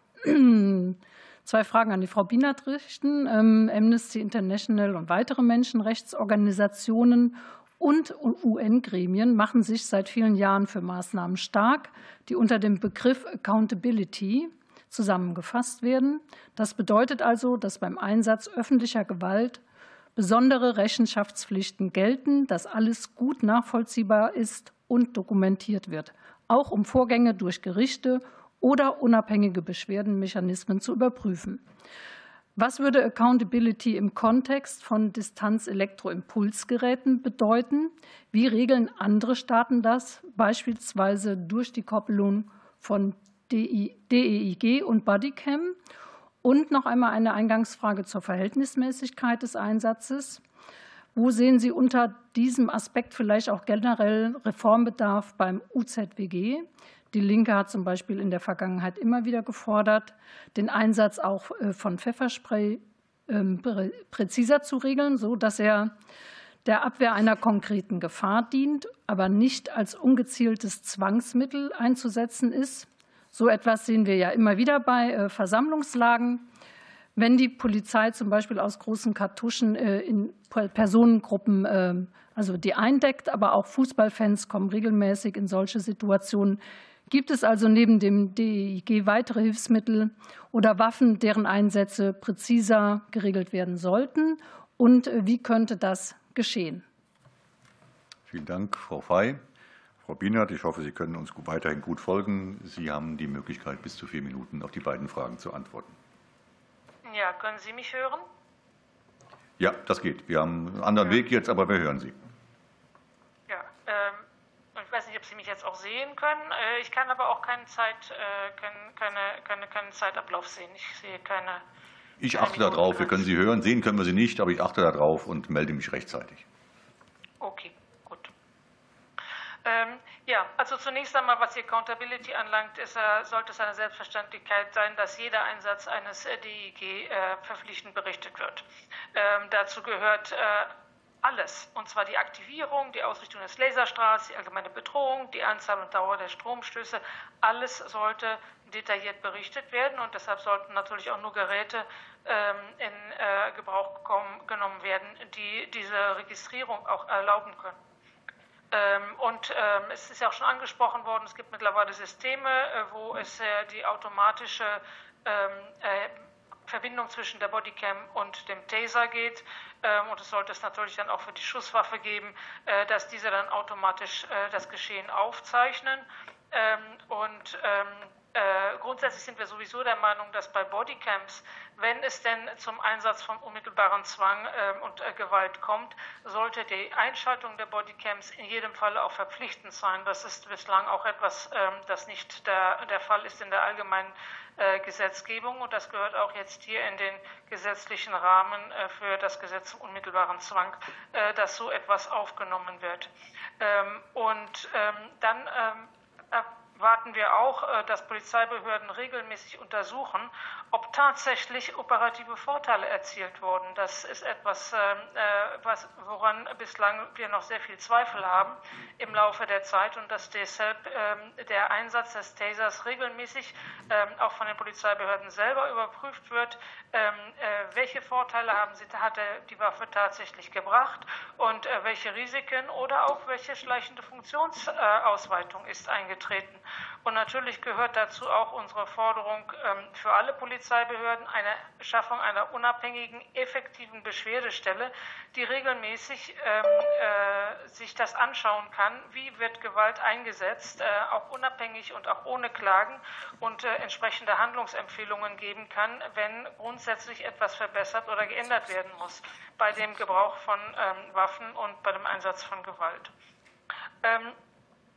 zwei Fragen an die Frau Bienert richten. Amnesty International und weitere Menschenrechtsorganisationen und U N-Gremien machen sich seit vielen Jahren für Maßnahmen stark, die unter dem Begriff Accountability zusammengefasst werden. Das bedeutet also, dass beim Einsatz öffentlicher Gewalt besondere Rechenschaftspflichten gelten, dass alles gut nachvollziehbar ist und dokumentiert wird, auch um Vorgänge durch Gerichte oder unabhängige Beschwerdenmechanismen zu überprüfen. Was würde Accountability im Kontext von Distanz-Elektroimpulsgeräten bedeuten? Wie regeln andere Staaten das, beispielsweise durch die Koppelung von D E I G und Bodycam? Und noch einmal eine Eingangsfrage zur Verhältnismäßigkeit des Einsatzes. Wo sehen Sie unter diesem Aspekt vielleicht auch generell Reformbedarf beim U Z W G? Die Linke hat zum Beispiel in der Vergangenheit immer wieder gefordert, den Einsatz auch von Pfefferspray präziser zu regeln, so dass er der Abwehr einer konkreten Gefahr dient, aber nicht als ungezieltes Zwangsmittel einzusetzen ist. So etwas sehen wir ja immer wieder bei Versammlungslagen. Wenn die Polizei zum Beispiel aus großen Kartuschen in Personengruppen, also die eindeckt, aber auch Fußballfans kommen regelmäßig in solche Situationen. Gibt es also neben dem D E I G weitere Hilfsmittel oder Waffen, deren Einsätze präziser geregelt werden sollten? Und wie könnte das geschehen? Vielen Dank, Frau Fey. Frau Bienert, ich hoffe, Sie können uns weiterhin gut folgen. Sie haben die Möglichkeit, bis zu vier Minuten auf die beiden Fragen zu antworten. Ja, können Sie mich hören? Ja, das geht. Wir haben einen anderen ja. Weg jetzt, aber wir hören Sie. Ja, ähm, ich weiß nicht, ob Sie mich jetzt auch sehen können. Ich kann aber auch keinen, Zeit, keinen, keine, keine, keinen Zeitablauf sehen. Ich sehe keine. Ich keine achte darauf. Wir können Sie hören. Sehen können wir Sie nicht, aber ich achte darauf und melde mich rechtzeitig. Okay. Ähm, ja, also zunächst einmal, was die Accountability anlangt, ist, äh, sollte es eine Selbstverständlichkeit sein, dass jeder Einsatz eines äh, D E I G äh, verpflichtend berichtet wird. Ähm, dazu gehört äh, alles, und zwar die Aktivierung, die Ausrichtung des Laserstrahls, die allgemeine Bedrohung, die Anzahl und Dauer der Stromstöße. Alles sollte detailliert berichtet werden und deshalb sollten natürlich auch nur Geräte ähm, in äh, Gebrauch kommen, genommen werden, die diese Registrierung auch erlauben können. Und es ist ja auch schon angesprochen worden, es gibt mittlerweile Systeme, wo es die automatische Verbindung zwischen der Bodycam und dem Taser geht. Und es sollte es natürlich dann auch für die Schusswaffe geben, dass diese dann automatisch das Geschehen aufzeichnen. Und grundsätzlich sind wir sowieso der Meinung, dass bei Bodycams, wenn es denn zum Einsatz von unmittelbaren Zwang und Gewalt kommt, sollte die Einschaltung der Bodycams in jedem Fall auch verpflichtend sein. Das ist bislang auch etwas, das nicht der, der Fall ist in der allgemeinen Gesetzgebung. Und das gehört auch jetzt hier in den gesetzlichen Rahmen für das Gesetz zum unmittelbaren Zwang, dass so etwas aufgenommen wird. Und dann warten wir auch, dass Polizeibehörden regelmäßig untersuchen, ob tatsächlich operative Vorteile erzielt wurden. Das ist etwas, was, woran bislang wir noch sehr viel Zweifel haben im Laufe der Zeit und dass deshalb der Einsatz des Tasers regelmäßig auch von den Polizeibehörden selber überprüft wird, welche Vorteile haben sie, hat die Waffe tatsächlich gebracht und welche Risiken oder auch welche schleichende Funktionsausweitung ist eingetreten. Und natürlich gehört dazu auch unsere Forderung für alle Polizeibehörden eine Schaffung einer unabhängigen, effektiven Beschwerdestelle, die regelmäßig äh, sich das anschauen kann, wie wird Gewalt eingesetzt, äh, auch unabhängig und auch ohne Klagen und äh, entsprechende Handlungsempfehlungen geben kann, wenn grundsätzlich etwas verbessert oder geändert werden muss bei dem Gebrauch von ähm, Waffen und bei dem Einsatz von Gewalt. Ähm,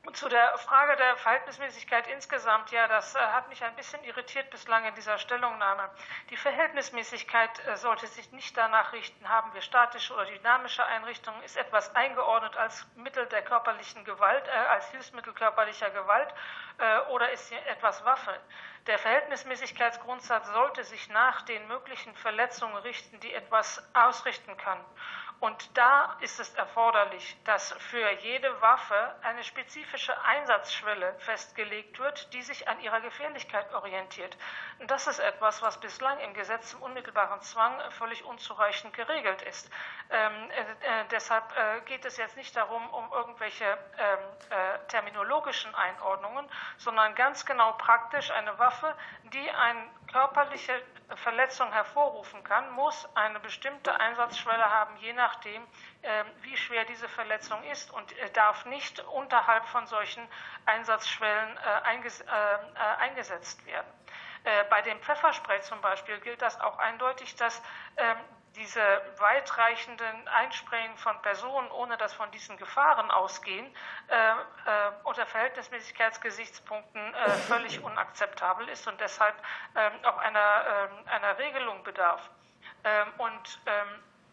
Zu der Frage der Verhältnismäßigkeit insgesamt, ja, das hat mich ein bisschen irritiert bislang in dieser Stellungnahme. Die Verhältnismäßigkeit sollte sich nicht danach richten, haben wir statische oder dynamische Einrichtungen, ist etwas eingeordnet als Mittel der körperlichen Gewalt, äh, als Hilfsmittel körperlicher Gewalt äh, oder ist hier etwas Waffe? Der Verhältnismäßigkeitsgrundsatz sollte sich nach den möglichen Verletzungen richten, die etwas ausrichten kann. Und da ist es erforderlich, dass für jede Waffe eine spezifische Einsatzschwelle festgelegt wird, die sich an ihrer Gefährlichkeit orientiert. Und das ist etwas, was bislang im Gesetz zum unmittelbaren Zwang völlig unzureichend geregelt ist. Ähm, äh, deshalb äh, geht es jetzt nicht darum, um irgendwelche ähm, äh, terminologischen Einordnungen, sondern ganz genau praktisch eine Waffe, die eine körperliche Verletzung hervorrufen kann, muss eine bestimmte Einsatzschwelle haben, je nachdem, äh, wie schwer diese Verletzung ist und äh, darf nicht unterhalb von solchen Einsatzschwellen äh, einges äh, äh, eingesetzt werden. Äh, bei dem Pfefferspray zum Beispiel gilt das auch eindeutig, dass äh, diese weitreichenden Einsprayen von Personen, ohne dass von diesen Gefahren ausgehen, äh, äh, unter Verhältnismäßigkeitsgesichtspunkten äh, völlig unakzeptabel ist und deshalb äh, auch einer, äh, einer Regelung bedarf. Ähm, und ähm,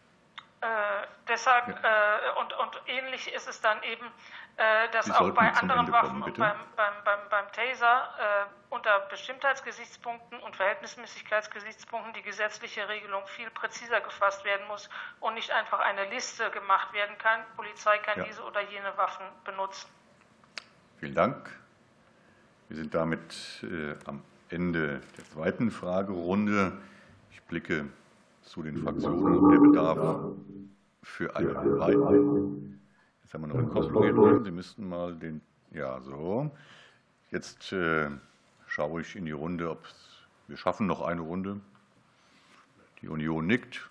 äh, deshalb äh, und, und ähnlich ist es dann eben, äh, dass auch bei anderen Waffen und beim, beim, beim, beim Taser äh, unter Bestimmtheitsgesichtspunkten und Verhältnismäßigkeitsgesichtspunkten die gesetzliche Regelung viel präziser gefasst werden muss und nicht einfach eine Liste gemacht werden kann. Die Polizei kann ja. diese oder jene Waffen benutzen. Vielen Dank. Wir sind damit äh, am Ende der zweiten Fragerunde. Ich blicke zu den Fraktionen. Der Bedarf für eine weitere. Jetzt haben wir noch einen Kopfloch drin. Sie müssten mal den. Ja, so. Jetzt äh, schaue ich in die Runde, ob wir schaffen noch eine Runde. Die Union nickt.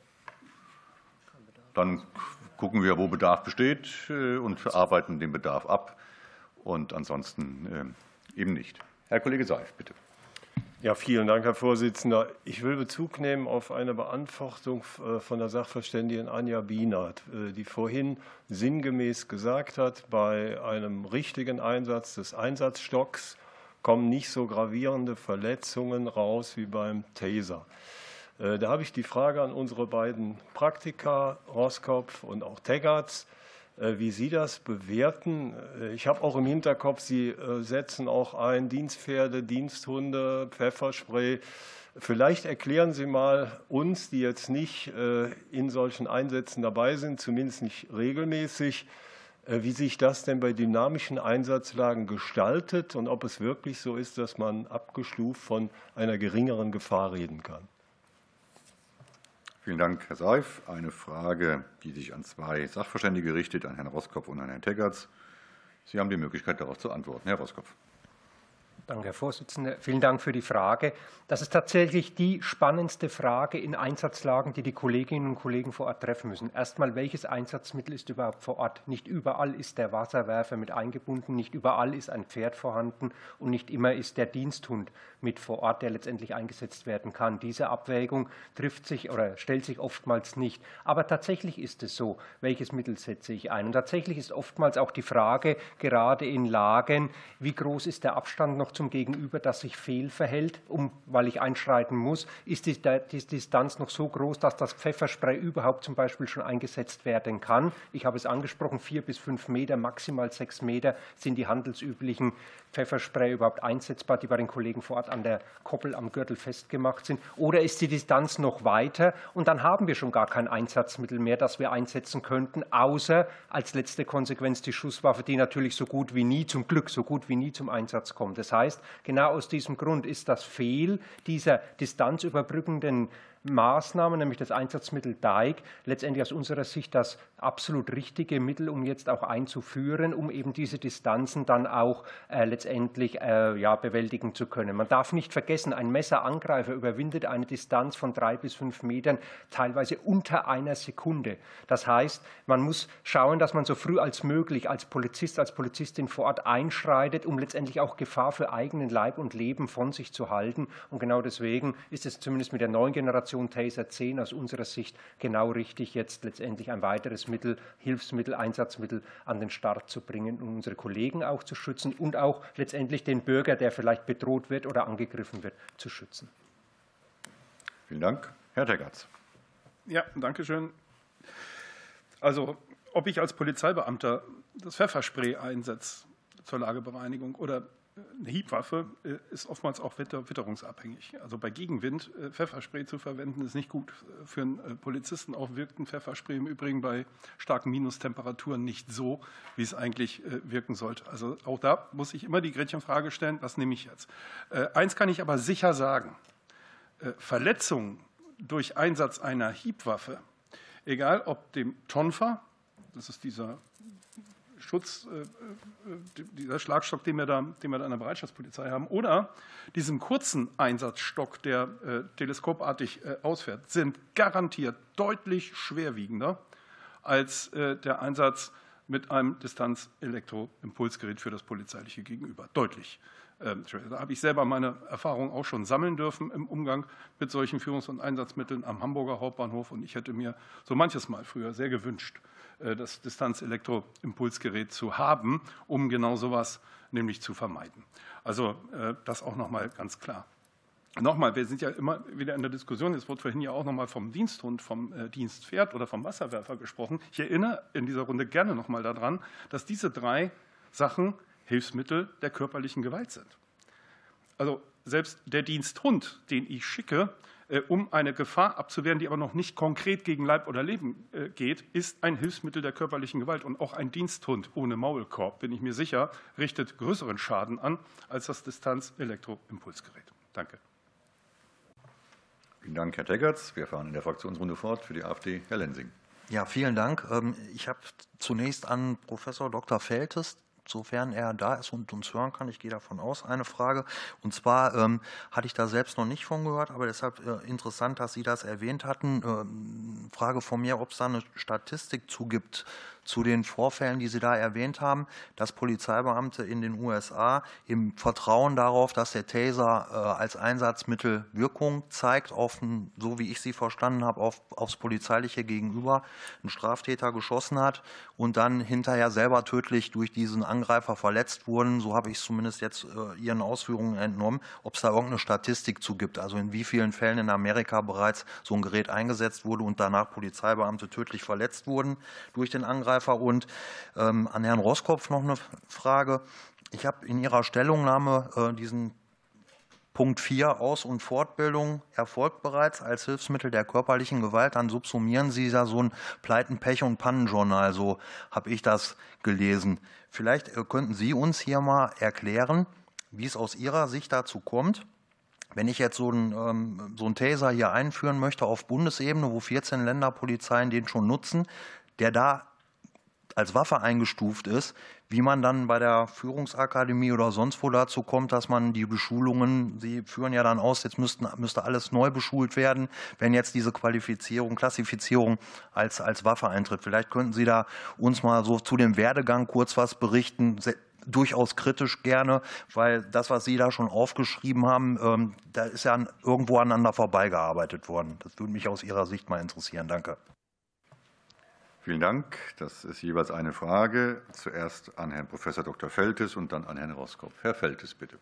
Dann gucken wir, wo Bedarf besteht und verarbeiten den Bedarf ab. Und ansonsten eben nicht. Herr Kollege Seif, bitte. Ja, vielen Dank, Herr Vorsitzender. Ich will Bezug nehmen auf eine Beantwortung von der Sachverständigen Anja Bienert, die vorhin sinngemäß gesagt hat, bei einem richtigen Einsatz des Einsatzstocks kommen nicht so gravierende Verletzungen raus wie beim Taser. Da habe ich die Frage an unsere beiden Praktiker, Roskopf und auch Teggerts, wie Sie das bewerten. Ich habe auch im Hinterkopf, Sie setzen auch ein Dienstpferde, Diensthunde, Pfefferspray. Vielleicht erklären Sie mal uns, die jetzt nicht in solchen Einsätzen dabei sind, zumindest nicht regelmäßig, wie sich das denn bei dynamischen Einsatzlagen gestaltet und ob es wirklich so ist, dass man abgestuft von einer geringeren Gefahr reden kann. Vielen Dank, Herr Seif. Eine Frage, die sich an zwei Sachverständige richtet, an Herrn Roskopf und an Herrn Teggerts. Sie haben die Möglichkeit, darauf zu antworten. Herr Roskopf. Danke, Herr Vorsitzender. Vielen Dank für die Frage. Das ist tatsächlich die spannendste Frage in Einsatzlagen, die die Kolleginnen und Kollegen vor Ort treffen müssen. Erstmal, welches Einsatzmittel ist überhaupt vor Ort? Nicht überall ist der Wasserwerfer mit eingebunden, nicht überall ist ein Pferd vorhanden und nicht immer ist der Diensthund mit vor Ort, der letztendlich eingesetzt werden kann. Diese Abwägung trifft sich oder stellt sich oftmals nicht. Aber tatsächlich ist es so, welches Mittel setze ich ein? Und tatsächlich ist oftmals auch die Frage, gerade in Lagen, wie groß ist der Abstand noch zum Gegenüber, das sich fehlverhält, um, weil ich einschreiten muss, ist die, die Distanz noch so groß, dass das Pfefferspray überhaupt zum Beispiel schon eingesetzt werden kann. Ich habe es angesprochen, vier bis fünf Meter, maximal sechs Meter sind die handelsüblichen Pfefferspray überhaupt einsetzbar, die bei den Kollegen vor Ort an der Koppel am Gürtel festgemacht sind. Oder ist die Distanz noch weiter? Und dann haben wir schon gar kein Einsatzmittel mehr, das wir einsetzen könnten, außer als letzte Konsequenz die Schusswaffe, die natürlich so gut wie nie, zum Glück so gut wie nie zum Einsatz kommt. Das heißt, genau aus diesem Grund ist das Fehl dieser distanzüberbrückenden Maßnahmen, nämlich das Einsatzmittel D A I G, letztendlich aus unserer Sicht das absolut richtige Mittel, um jetzt auch einzuführen, um eben diese Distanzen dann auch äh, letztendlich äh, ja, bewältigen zu können. Man darf nicht vergessen, ein Messerangreifer überwindet eine Distanz von drei bis fünf Metern, teilweise unter einer Sekunde. Das heißt, man muss schauen, dass man so früh als möglich als Polizist, als Polizistin vor Ort einschreitet, um letztendlich auch Gefahr für eigenen Leib und Leben von sich zu halten. Und genau deswegen ist es zumindest mit der neuen Generation Generation Taser zehn aus unserer Sicht genau richtig, jetzt letztendlich ein weiteres Mittel, Hilfsmittel, Einsatzmittel an den Start zu bringen, um unsere Kollegen auch zu schützen und auch letztendlich den Bürger, der vielleicht bedroht wird oder angegriffen wird, zu schützen. Vielen Dank. Herr Teggerts. Ja, danke schön. Also, ob ich als Polizeibeamter das Pfefferspray einsetze zur Lagebereinigung oder eine Hiebwaffe, ist oftmals auch witterungsabhängig. Also bei Gegenwind Pfefferspray zu verwenden, ist nicht gut. Für einen Polizisten auch wirkt ein Pfefferspray im Übrigen bei starken Minustemperaturen nicht so, wie es eigentlich wirken sollte. Also auch da muss ich immer die Gretchenfrage stellen, was nehme ich jetzt? Eins kann ich aber sicher sagen, Verletzungen durch Einsatz einer Hiebwaffe, egal ob dem Tonfa, das ist dieser Schutz, dieser Schlagstock, den wir, da, den wir da in der Bereitschaftspolizei haben, oder diesem kurzen Einsatzstock, der äh, teleskopartig äh, ausfährt, sind garantiert deutlich schwerwiegender als äh, der Einsatz mit einem Distanz-Elektro-Impulsgerät für das polizeiliche Gegenüber. Deutlich. Ähm, da habe ich selber meine Erfahrung auch schon sammeln dürfen im Umgang mit solchen Führungs- und Einsatzmitteln am Hamburger Hauptbahnhof. Und ich hätte mir so manches Mal früher sehr gewünscht, das Distanz-Elektro-Impulsgerät zu haben, um genau sowas nämlich zu vermeiden. Also das auch noch mal ganz klar. Nochmal, wir sind ja immer wieder in der Diskussion, es wurde vorhin ja auch noch mal vom Diensthund, vom Dienstpferd oder vom Wasserwerfer gesprochen. Ich erinnere in dieser Runde gerne noch mal daran, dass diese drei Sachen Hilfsmittel der körperlichen Gewalt sind. Also selbst der Diensthund, den ich schicke, um eine Gefahr abzuwehren, die aber noch nicht konkret gegen Leib oder Leben geht, ist ein Hilfsmittel der körperlichen Gewalt. Und auch ein Diensthund ohne Maulkorb, bin ich mir sicher, richtet größeren Schaden an als das Distanz-Elektro-Impulsgerät. Danke. Vielen Dank, Herr Teggerts. Wir fahren in der Fraktionsrunde fort. Für die AfD, Herr Lensing. Ja, vielen Dank. Ich habe zunächst an Professor Doktor Feltes, sofern er da ist und uns hören kann, ich gehe davon aus, eine Frage. Und zwar ähm, hatte ich da selbst noch nicht von gehört, aber deshalb äh, interessant, dass Sie das erwähnt hatten. Ähm, Frage von mir, ob es da eine Statistik zugibt zu den Vorfällen, die Sie da erwähnt haben, dass Polizeibeamte in den U S A im Vertrauen darauf, dass der Taser äh, als Einsatzmittel Wirkung zeigt, auf ein, so wie ich Sie verstanden habe, auf, aufs polizeiliche Gegenüber, ein Straftäter geschossen hat und dann hinterher selber tödlich durch diesen Angreifer verletzt wurden. So habe ich es zumindest jetzt äh, Ihren Ausführungen entnommen, ob es da irgendeine Statistik zu gibt, also in wie vielen Fällen in Amerika bereits so ein Gerät eingesetzt wurde und danach Polizeibeamte tödlich verletzt wurden durch den Angreifer. Und ähm, an Herrn Roskopf noch eine Frage. Ich habe in Ihrer Stellungnahme äh, diesen Punkt vier Aus- und Fortbildung erfolgt bereits als Hilfsmittel der körperlichen Gewalt. Dann subsumieren Sie ja so ein Pleiten-, Pech- und Pannenjournal, so habe ich das gelesen. Vielleicht äh, könnten Sie uns hier mal erklären, wie es aus Ihrer Sicht dazu kommt, wenn ich jetzt so einen, ähm, so einen Taser hier einführen möchte auf Bundesebene, wo vierzehn Länderpolizeien den schon nutzen, der da als Waffe eingestuft ist, wie man dann bei der Führungsakademie oder sonst wo dazu kommt, dass man die Beschulungen, Sie führen ja dann aus, jetzt müssten, müsste alles neu beschult werden, wenn jetzt diese Qualifizierung, Klassifizierung als, als Waffe eintritt. Vielleicht könnten Sie da uns mal so zu dem Werdegang kurz was berichten, durchaus kritisch gerne, weil das, was Sie da schon aufgeschrieben haben, ähm, da ist ja irgendwo aneinander vorbeigearbeitet worden. Das würde mich aus Ihrer Sicht mal interessieren. Danke. Vielen Dank. Das ist jeweils eine Frage. Zuerst an Herrn Professor Doktor Feltes und dann an Herrn Roskopf. Herr Feltes, bitte.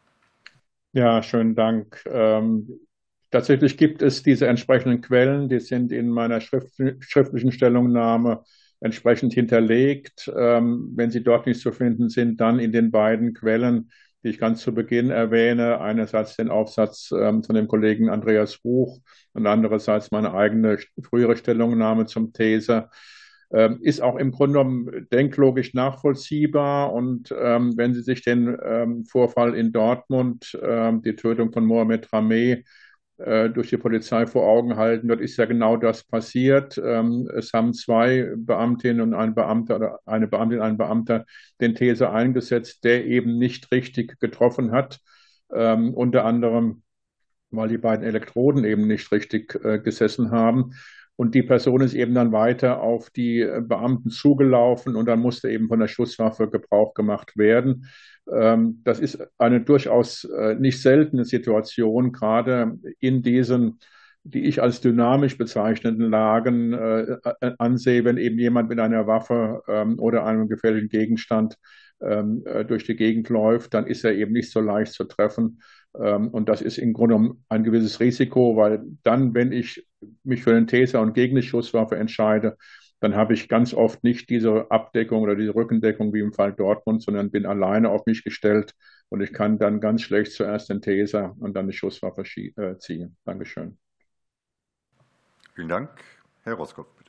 Ja, schönen Dank. Ähm, tatsächlich gibt es diese entsprechenden Quellen, die sind in meiner Schrift, schriftlichen Stellungnahme entsprechend hinterlegt. Ähm, wenn sie dort nicht zu finden sind, dann in den beiden Quellen, die ich ganz zu Beginn erwähne. Einerseits den Aufsatz ähm, von dem Kollegen Andreas Buch und andererseits meine eigene frühere Stellungnahme zum Taser. Ähm, ist auch im Grunde genommen denklogisch nachvollziehbar. Und ähm, wenn Sie sich den ähm, Vorfall in Dortmund, ähm, die Tötung von Mohamed Rameh, äh, durch die Polizei vor Augen halten, dort ist ja genau das passiert. Ähm, es haben zwei Beamtinnen und ein Beamter oder eine Beamtin und ein Beamter den Taser eingesetzt, der eben nicht richtig getroffen hat. Ähm, unter anderem, weil die beiden Elektroden eben nicht richtig äh, gesessen haben. Und die Person ist eben dann weiter auf die Beamten zugelaufen und dann musste eben von der Schusswaffe Gebrauch gemacht werden. Das ist eine durchaus nicht seltene Situation, gerade in diesen die ich als dynamisch bezeichneten Lagen äh, ansehe, wenn eben jemand mit einer Waffe ähm, oder einem gefährlichen Gegenstand ähm, äh, durch die Gegend läuft, dann ist er eben nicht so leicht zu treffen. Ähm, und das ist im Grunde genommen ein gewisses Risiko, weil dann, wenn ich mich für den Taser und gegen eine Schusswaffe entscheide, dann habe ich ganz oft nicht diese Abdeckung oder diese Rückendeckung wie im Fall Dortmund, sondern bin alleine auf mich gestellt und ich kann dann ganz schlecht zuerst den Taser und dann die Schusswaffe äh, ziehen. Dankeschön. Vielen Dank. Herr Roskopf, bitte.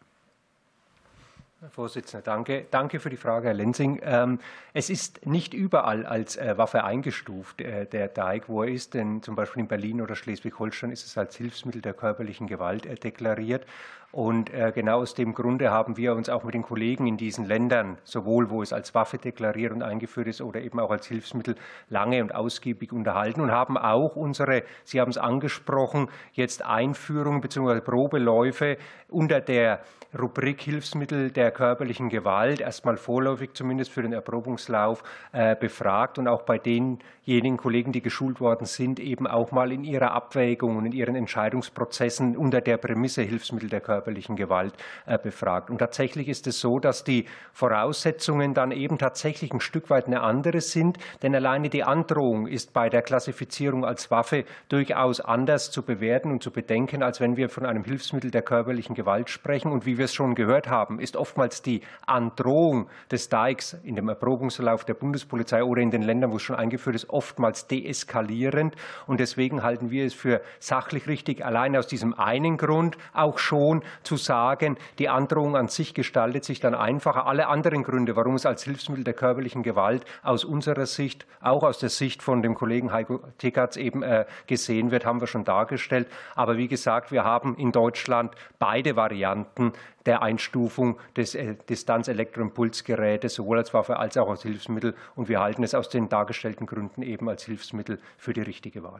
Herr Vorsitzender, danke. Danke für die Frage, Herr Lenzing. Es ist nicht überall als Waffe eingestuft, der Daig, wo er ist, denn zum Beispiel in Berlin oder Schleswig-Holstein ist es als Hilfsmittel der körperlichen Gewalt deklariert. Und genau aus dem Grunde haben wir uns auch mit den Kollegen in diesen Ländern, sowohl wo es als Waffe deklariert und eingeführt ist oder eben auch als Hilfsmittel, lange und ausgiebig unterhalten und haben auch unsere, Sie haben es angesprochen, jetzt Einführung bzw. Probeläufe unter der Rubrik Hilfsmittel der körperlichen Gewalt, erstmal vorläufig zumindest für den Erprobungslauf, äh, befragt und auch bei denjenigen Kollegen, die geschult worden sind, eben auch mal in ihrer Abwägung und in ihren Entscheidungsprozessen unter der Prämisse Hilfsmittel der körperlichen Gewalt äh, befragt. Und tatsächlich ist es so, dass die Voraussetzungen dann eben tatsächlich ein Stück weit eine andere sind, denn alleine die Androhung ist bei der Klassifizierung als Waffe durchaus anders zu bewerten und zu bedenken, als wenn wir von einem Hilfsmittel der körperlichen Gewalt sprechen. Und wie wir es schon gehört haben, ist oftmals die Androhung des Daigs in dem Erprobungslauf der Bundespolizei oder in den Ländern, wo es schon eingeführt ist, oftmals deeskalierend. Und deswegen halten wir es für sachlich richtig, allein aus diesem einen Grund auch schon zu sagen, die Androhung an sich gestaltet sich dann einfacher. Alle anderen Gründe, warum es als Hilfsmittel der körperlichen Gewalt aus unserer Sicht, auch aus der Sicht von dem Kollegen Heiko Tekatz eben äh, gesehen wird, haben wir schon dargestellt. Aber wie gesagt, wir haben in Deutschland beide Varianten der Einstufung des äh, Distanzelektroimpulsgerätes sowohl als Waffe als auch als Hilfsmittel. Und wir halten es aus den dargestellten Gründen eben als Hilfsmittel für die richtige Wahl.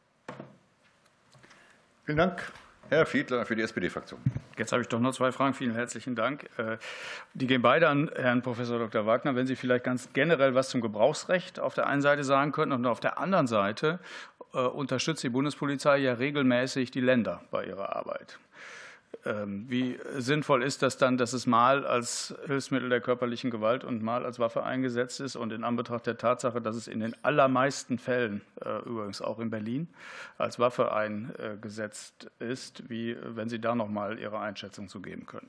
Vielen Dank. Herr Fiedler für die S P D-Fraktion. Jetzt habe ich doch noch zwei Fragen. Vielen herzlichen Dank. Die gehen beide an Herrn Professor Doktor Wagner. Wenn Sie vielleicht ganz generell was zum Gebrauchsrecht auf der einen Seite sagen könnten und auf der anderen Seite unterstützt die Bundespolizei ja regelmäßig die Länder bei ihrer Arbeit. Wie sinnvoll ist das dann, dass es mal als Hilfsmittel der körperlichen Gewalt und mal als Waffe eingesetzt ist und in Anbetracht der Tatsache, dass es in den allermeisten Fällen, übrigens auch in Berlin, als Waffe eingesetzt ist, wie wenn Sie da noch mal Ihre Einschätzung zu geben können?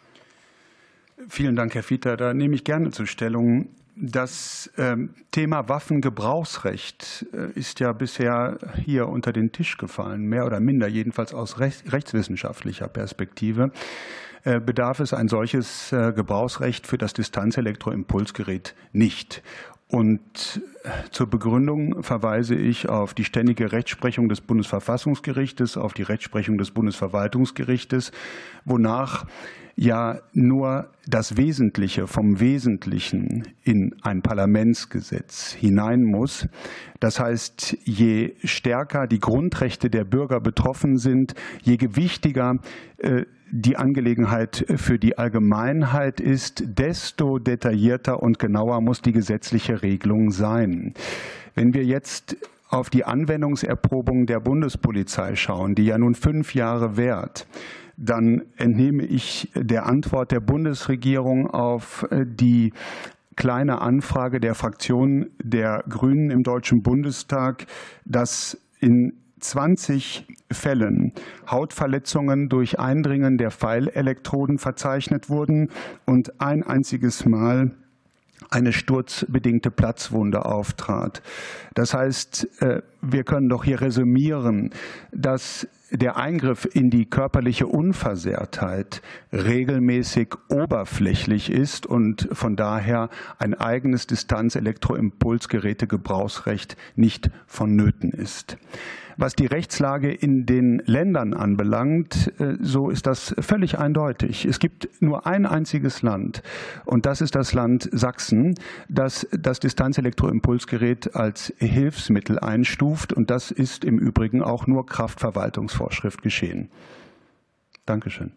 Vielen Dank, Herr Fiedler. Da nehme ich gerne zur Stellung. Das Thema Waffengebrauchsrecht ist ja bisher hier unter den Tisch gefallen, mehr oder minder, jedenfalls aus rechtswissenschaftlicher Perspektive. Bedarf es ein solches Gebrauchsrecht für das Distanzelektroimpulsgerät nicht. Und zur Begründung verweise ich auf die ständige Rechtsprechung des Bundesverfassungsgerichtes, auf die Rechtsprechung des Bundesverwaltungsgerichtes, wonach ja nur das Wesentliche vom Wesentlichen in ein Parlamentsgesetz hinein muss. Das heißt, je stärker die Grundrechte der Bürger betroffen sind, je gewichtiger äh, die Angelegenheit für die Allgemeinheit ist, desto detaillierter und genauer muss die gesetzliche Regelung sein. Wenn wir jetzt auf die Anwendungserprobung der Bundespolizei schauen, die ja nun fünf Jahre währt, dann entnehme ich der Antwort der Bundesregierung auf die kleine Anfrage der Fraktion der Grünen im Deutschen Bundestag, dass in zwanzig Fällen Hautverletzungen durch Eindringen der Pfeilelektroden verzeichnet wurden und ein einziges Mal eine sturzbedingte Platzwunde auftrat. Das heißt, wir können doch hier resümieren, dass der Eingriff in die körperliche Unversehrtheit regelmäßig oberflächlich ist und von daher ein eigenes Distanzelektroimpulsgerätegebrauchsrecht nicht vonnöten ist. Was die Rechtslage in den Ländern anbelangt, so ist das völlig eindeutig. Es gibt nur ein einziges Land, und das ist das Land Sachsen, das das Distanzelektroimpulsgerät als Hilfsmittel einstuft, und das ist im Übrigen auch nur Kraft Verwaltungsvorschrift geschehen. Dankeschön.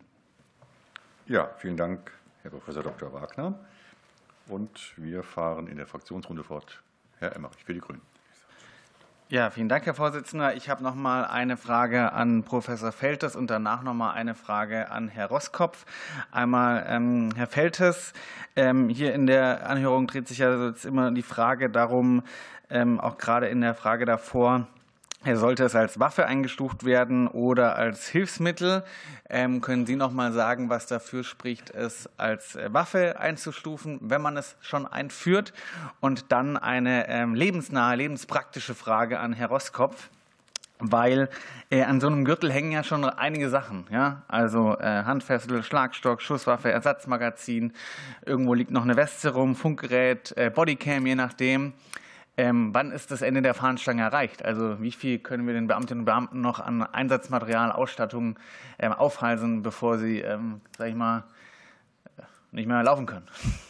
Ja, vielen Dank, Herr Professor Doktor Wagner. Und wir fahren in der Fraktionsrunde fort. Herr Emmerich für die Grünen. Ja, vielen Dank, Herr Vorsitzender. Ich habe noch mal eine Frage an Professor Feltes und danach noch mal eine Frage an Herrn Roskopf. Einmal, ähm, Herr Feltes, ähm, hier in der Anhörung dreht sich ja jetzt immer die Frage darum, ähm, auch gerade in der Frage davor, sollte es als Waffe eingestuft werden oder als Hilfsmittel? Ähm, können Sie noch mal sagen, was dafür spricht, es als Waffe einzustufen, wenn man es schon einführt? Und dann eine ähm, lebensnahe, lebenspraktische Frage an Herrn Roskopf, weil äh, an so einem Gürtel hängen ja schon einige Sachen. Ja? Also äh, Handfessel, Schlagstock, Schusswaffe, Ersatzmagazin, irgendwo liegt noch eine Weste rum, Funkgerät, äh, Bodycam, je nachdem. Ähm, wann ist das Ende der Fahnenstange erreicht? Also wie viel können wir den Beamtinnen und Beamten noch an Einsatzmaterial, Ausstattung ähm, aufhalsen, bevor sie, ähm, sag ich mal, nicht mehr laufen können?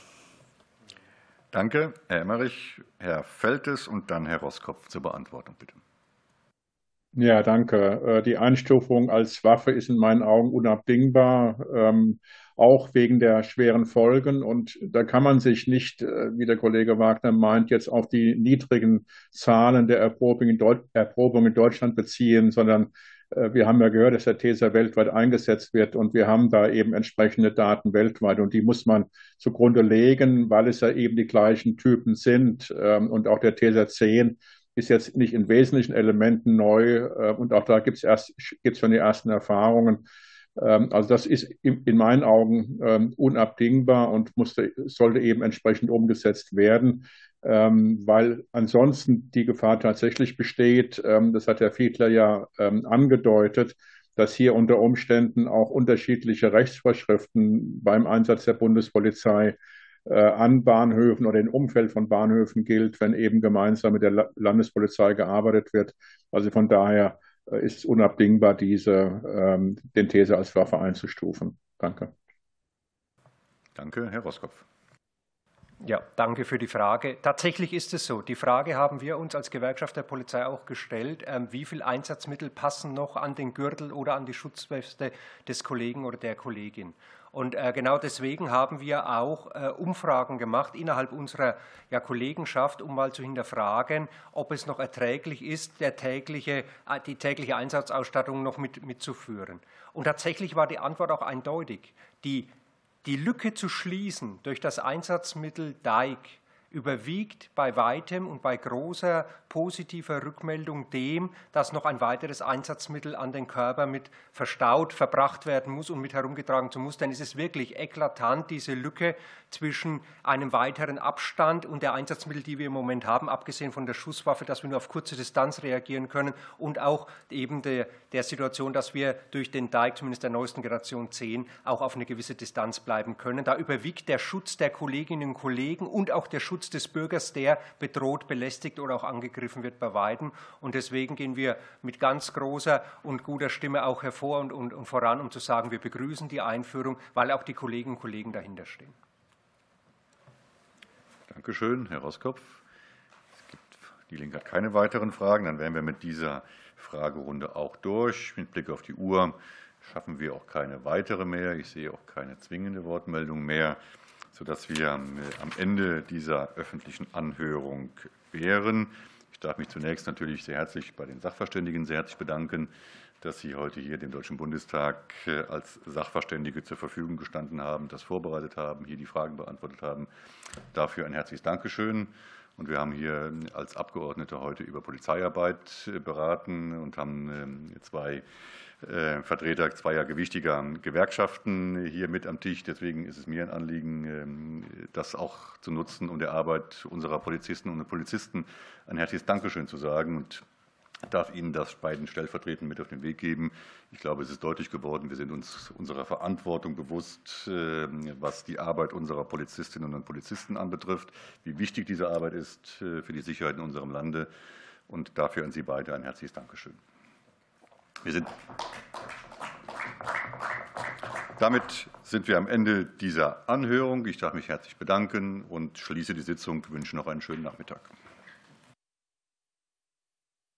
Danke, Herr Emmerich, Herr Feltes und dann Herr Roskopf zur Beantwortung, bitte. Ja, danke. Die Einstufung als Waffe ist in meinen Augen unabdingbar, ähm, auch wegen der schweren Folgen. Und da kann man sich nicht, wie der Kollege Wagner meint, jetzt auf die niedrigen Zahlen der Erprobung in, Deut- Erprobung in Deutschland beziehen, sondern äh, wir haben ja gehört, dass der Taser weltweit eingesetzt wird und wir haben da eben entsprechende Daten weltweit und die muss man zugrunde legen, weil es ja eben die gleichen Typen sind ähm, und auch der Taser zehn ist jetzt nicht in wesentlichen Elementen neu und auch da gibt es erst gibt's schon die ersten Erfahrungen. Also das ist in meinen Augen unabdingbar und musste, sollte eben entsprechend umgesetzt werden, weil ansonsten die Gefahr tatsächlich besteht, das hat Herr Fiedler ja angedeutet, dass hier unter Umständen auch unterschiedliche Rechtsvorschriften beim Einsatz der Bundespolizei an Bahnhöfen oder im Umfeld von Bahnhöfen gilt, wenn eben gemeinsam mit der Landespolizei gearbeitet wird. Also von daher ist es unabdingbar, diese, ähm, den Taser als Waffe einzustufen. Danke. Danke, Herr Roskopf. Ja, danke für die Frage. Tatsächlich ist es so. Die Frage haben wir uns als Gewerkschaft der Polizei auch gestellt. Wie viele Einsatzmittel passen noch an den Gürtel oder an die Schutzweste des Kollegen oder der Kollegin? Und genau deswegen haben wir auch Umfragen gemacht innerhalb unserer ja, Kollegenschaft, um mal zu hinterfragen, ob es noch erträglich ist, der tägliche, die tägliche Einsatzausstattung noch mit, mitzuführen. Und tatsächlich war die Antwort auch eindeutig. Die, die Lücke zu schließen durch das Einsatzmittel D A I C überwiegt bei weitem und bei großer positiver Rückmeldung dem, dass noch ein weiteres Einsatzmittel an den Körper mit verstaut, verbracht werden muss und mit herumgetragen zu muss. Denn es ist wirklich eklatant, diese Lücke zwischen einem weiteren Abstand und der Einsatzmittel, die wir im Moment haben, abgesehen von der Schusswaffe, dass wir nur auf kurze Distanz reagieren können und auch eben der, der Situation, dass wir durch den D A I C, zumindest der neuesten Generation zehn, auch auf eine gewisse Distanz bleiben können. Da überwiegt der Schutz der Kolleginnen und Kollegen und auch der Schutz des Bürgers, der bedroht, belästigt oder auch angegriffen wird, bei weitem. Und deswegen gehen wir mit ganz großer und guter Stimme auch hervor und, und, und voran, um zu sagen, wir begrüßen die Einführung, weil auch die Kolleginnen und Kollegen dahinter stehen. Danke schön, Herr Roskopf. Es gibt, die Linke hat keine weiteren Fragen. Dann wären wir mit dieser Fragerunde auch durch. Mit Blick auf die Uhr schaffen wir auch keine weitere mehr. Ich sehe auch keine zwingende Wortmeldung mehr, sodass wir am Ende dieser öffentlichen Anhörung wären. Ich darf mich zunächst natürlich sehr herzlich bei den Sachverständigen sehr herzlich bedanken, dass Sie heute hier dem Deutschen Bundestag als Sachverständige zur Verfügung gestanden haben, das vorbereitet haben, hier die Fragen beantwortet haben. Dafür ein herzliches Dankeschön. Und wir haben hier als Abgeordnete heute über Polizeiarbeit beraten und haben zwei Vertreter zweier gewichtiger Gewerkschaften hier mit am Tisch. Deswegen ist es mir ein Anliegen, das auch zu nutzen, um der Arbeit unserer Polizistinnen und Polizisten ein herzliches Dankeschön zu sagen. Und ich darf Ihnen das beiden stellvertretend mit auf den Weg geben. Ich glaube, es ist deutlich geworden, wir sind uns unserer Verantwortung bewusst, was die Arbeit unserer Polizistinnen und Polizisten anbetrifft, wie wichtig diese Arbeit ist für die Sicherheit in unserem Lande. Und dafür an Sie beide ein herzliches Dankeschön. Wir sind Damit sind wir am Ende dieser Anhörung. Ich darf mich herzlich bedanken und schließe die Sitzung. Ich wünsche noch einen schönen Nachmittag.